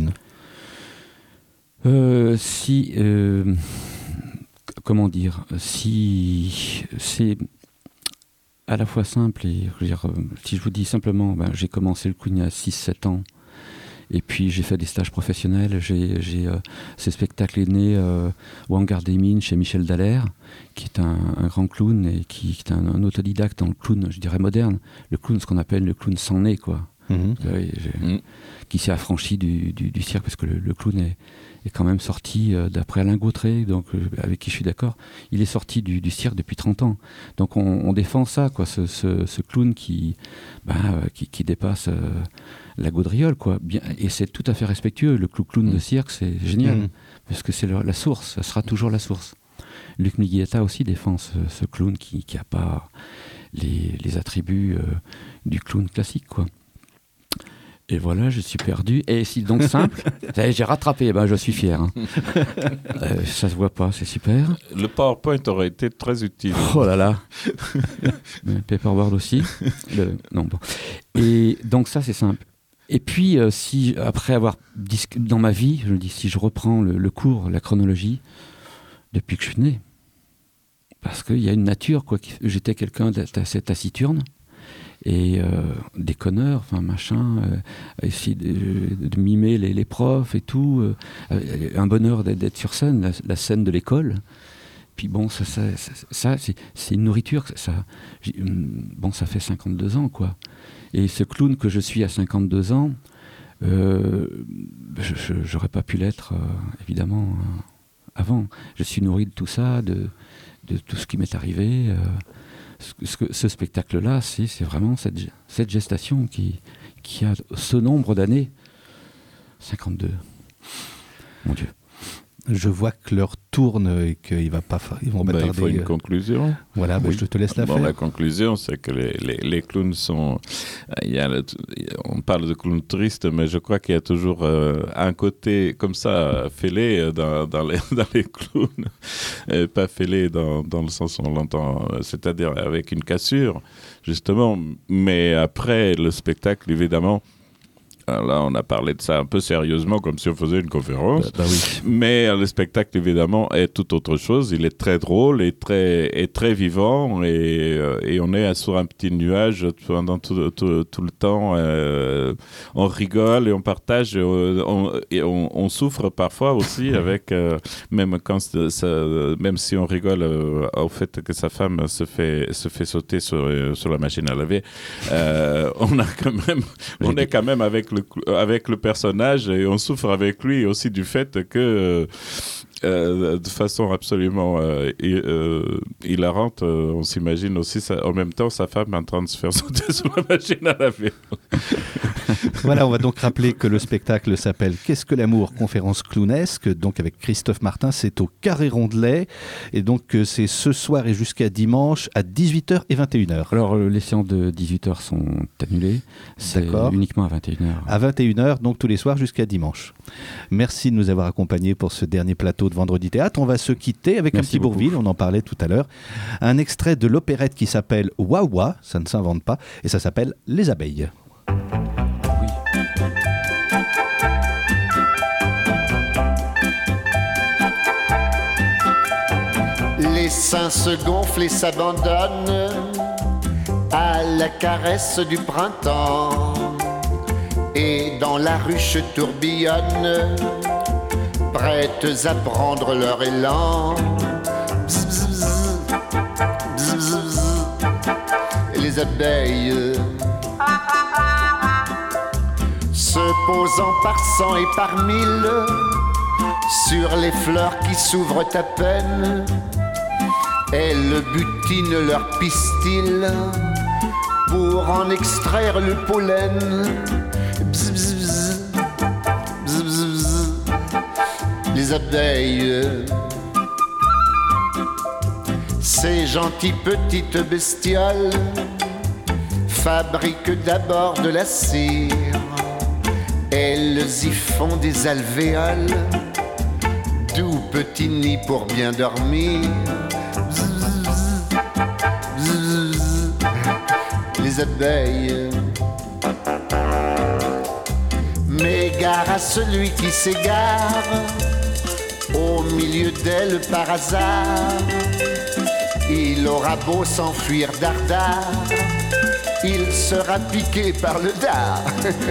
euh, Si... Euh, comment dire ? Si c'est à la fois simple et... Je veux dire, si je vous dis simplement, ben, j'ai commencé le clown il y a six sept ans, et puis j'ai fait des stages professionnels. J'ai, j'ai, euh, ce spectacle est né euh, au Hangar des Mines chez Michel Dallaire, qui est un, un grand clown et qui, qui est un, un autodidacte dans le clown, je dirais moderne. Le clown, ce qu'on appelle le clown sans nez, quoi. Mmh. Euh, mmh. Qui s'est affranchi du, du, du cirque, parce que le, le clown est, est quand même sorti, euh, d'après Alain Gautret, donc, euh, avec qui je suis d'accord, il est sorti du, du cirque depuis trente ans. Donc on, on défend ça, quoi, ce, ce, ce clown qui, bah, euh, qui, qui dépasse euh, la gaudriole, quoi. Bien, et c'est tout à fait respectueux. Le clown mmh. de cirque, c'est génial, mmh. parce que c'est le, la source, ça sera toujours la source. Luc Miguietta aussi défend ce, ce clown qui n'a pas les, les attributs euh, du clown classique, quoi. Et voilà, je suis perdu. Et si donc simple, j'ai rattrapé, ben, je suis fier. Hein. euh, ça se voit pas, c'est super. Le PowerPoint aurait été très utile. Oh là là. Paperboard aussi. Le... Non, bon. Et donc ça, c'est simple. Et puis, euh, si après avoir discu... dans ma vie, je me dis, si je reprends le, le cours, la chronologie, depuis que je suis né, parce qu'il y a une nature, quoi. J'étais quelqu'un d'assez taciturne. Et euh, déconneur, enfin machin, euh, essayer de, de mimer les, les profs et tout, euh, un bonheur d'être, d'être sur scène, la, la scène de l'école. puis bon, ça, ça, ça, ça c'est, c'est une nourriture. Ça, bon, ça fait cinquante-deux ans, quoi. Et ce clown que je suis à cinquante-deux ans, euh, je, je, j'aurais pas pu l'être, euh, évidemment, euh, avant. Je suis nourri de tout ça, de, de tout ce qui m'est arrivé. Euh, ce, ce, ce spectacle-là, c'est, c'est vraiment cette, cette gestation qui, qui a ce nombre d'années. cinquante-deux. Mon Dieu. Je vois que l'heure tourne et qu'ils va pas fa- ils vont pas Ben, tarder. il faut une conclusion. Voilà, ben, Oui. je te laisse la Bon, faire. la conclusion, c'est que les, les, les clowns sont... Il y a le- on parle de clowns tristes, mais je crois qu'il y a toujours euh, un côté comme ça, fêlé dans, dans, les, dans les clowns. Et pas fêlé dans, dans le sens où on l'entend, c'est-à-dire avec une cassure, justement. Mais après, le spectacle, évidemment... Alors là, on a parlé de ça un peu sérieusement, comme si on faisait une conférence. Bah, bah oui. Mais euh, le spectacle, évidemment, est tout autre chose. Il est très drôle et très, et très vivant. Et, euh, et on est sur un petit nuage pendant tout, tout, tout le temps. Euh, on rigole et on partage. Et on, et on, on souffre parfois aussi, avec, euh, même, quand ça, même si on rigole euh, au fait que sa femme se fait, se fait sauter sur, euh, sur la machine à laver. Euh, on, a quand même, on est quand même avec le, avec le personnage et on souffre avec lui aussi du fait que euh, de façon absolument euh, euh, hilarante, euh, on s'imagine aussi ça, en même temps sa femme en train de se faire sauter sur la machine à laver. Voilà, on va donc rappeler que le spectacle s'appelle Qu'est-ce que l'amour ? Conférence clownesque, donc avec Christophe Martin, c'est au Carré Rondelet, et donc euh, c'est ce soir et jusqu'à dimanche à dix-huit heures et vingt et une heures. Alors, euh, les séances de dix-huit heures sont annulées. C'est D'accord. uniquement à vingt et une heures. À vingt et une heures, donc tous les soirs jusqu'à dimanche. Merci de nous avoir accompagnés pour ce dernier plateau de Vendredi Théâtre. On va se quitter avec Merci un petit beaucoup. Bourvil, on en parlait tout à l'heure. Un extrait de l'opérette qui s'appelle Wawa, ça ne s'invente pas, et ça s'appelle Les abeilles. Les seins se gonflent et s'abandonnent à la caresse du printemps. Et dans la ruche tourbillonnent, prêtes à prendre leur élan. Bzz, bzz, bzz. Bzz, bzz, bzz. Les abeilles se posant par cent et par mille sur les fleurs qui s'ouvrent à peine, elles butinent leur pistil pour en extraire le pollen. Bzz, bzz, bzz. Bzz, bzz, bzz. Les abeilles, ces gentilles petites bestioles, fabriquent d'abord de la cire. Elles y font des alvéoles, doux petits nids pour bien dormir. Bzz, bzz, bzz. Les abeilles. Mais gare à celui qui s'égare au milieu d'elles par hasard. Il aura beau s'enfuir dardard, il sera piqué par le dard.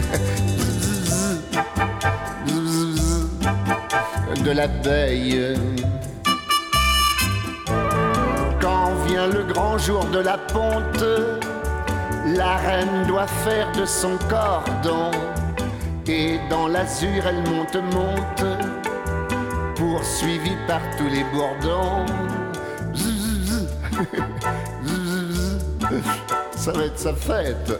De l'abeille. Quand vient le grand jour de la ponte, la reine doit faire de son cordon, et dans l'azur elle monte, monte, poursuivie par tous les bourdons. Ça va être sa fête.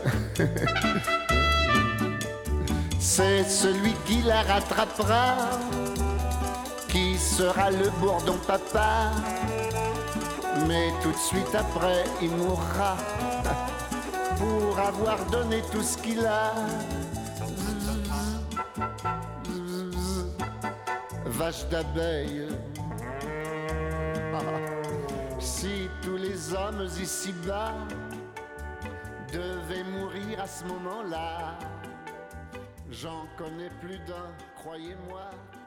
C'est celui qui la rattrapera qui sera le bourdon papa, mais tout de suite après il mourra pour avoir donné tout ce qu'il a. Vache d'abeille. Si tous les hommes ici-bas devaient mourir à ce moment-là, j'en connais plus d'un, croyez-moi.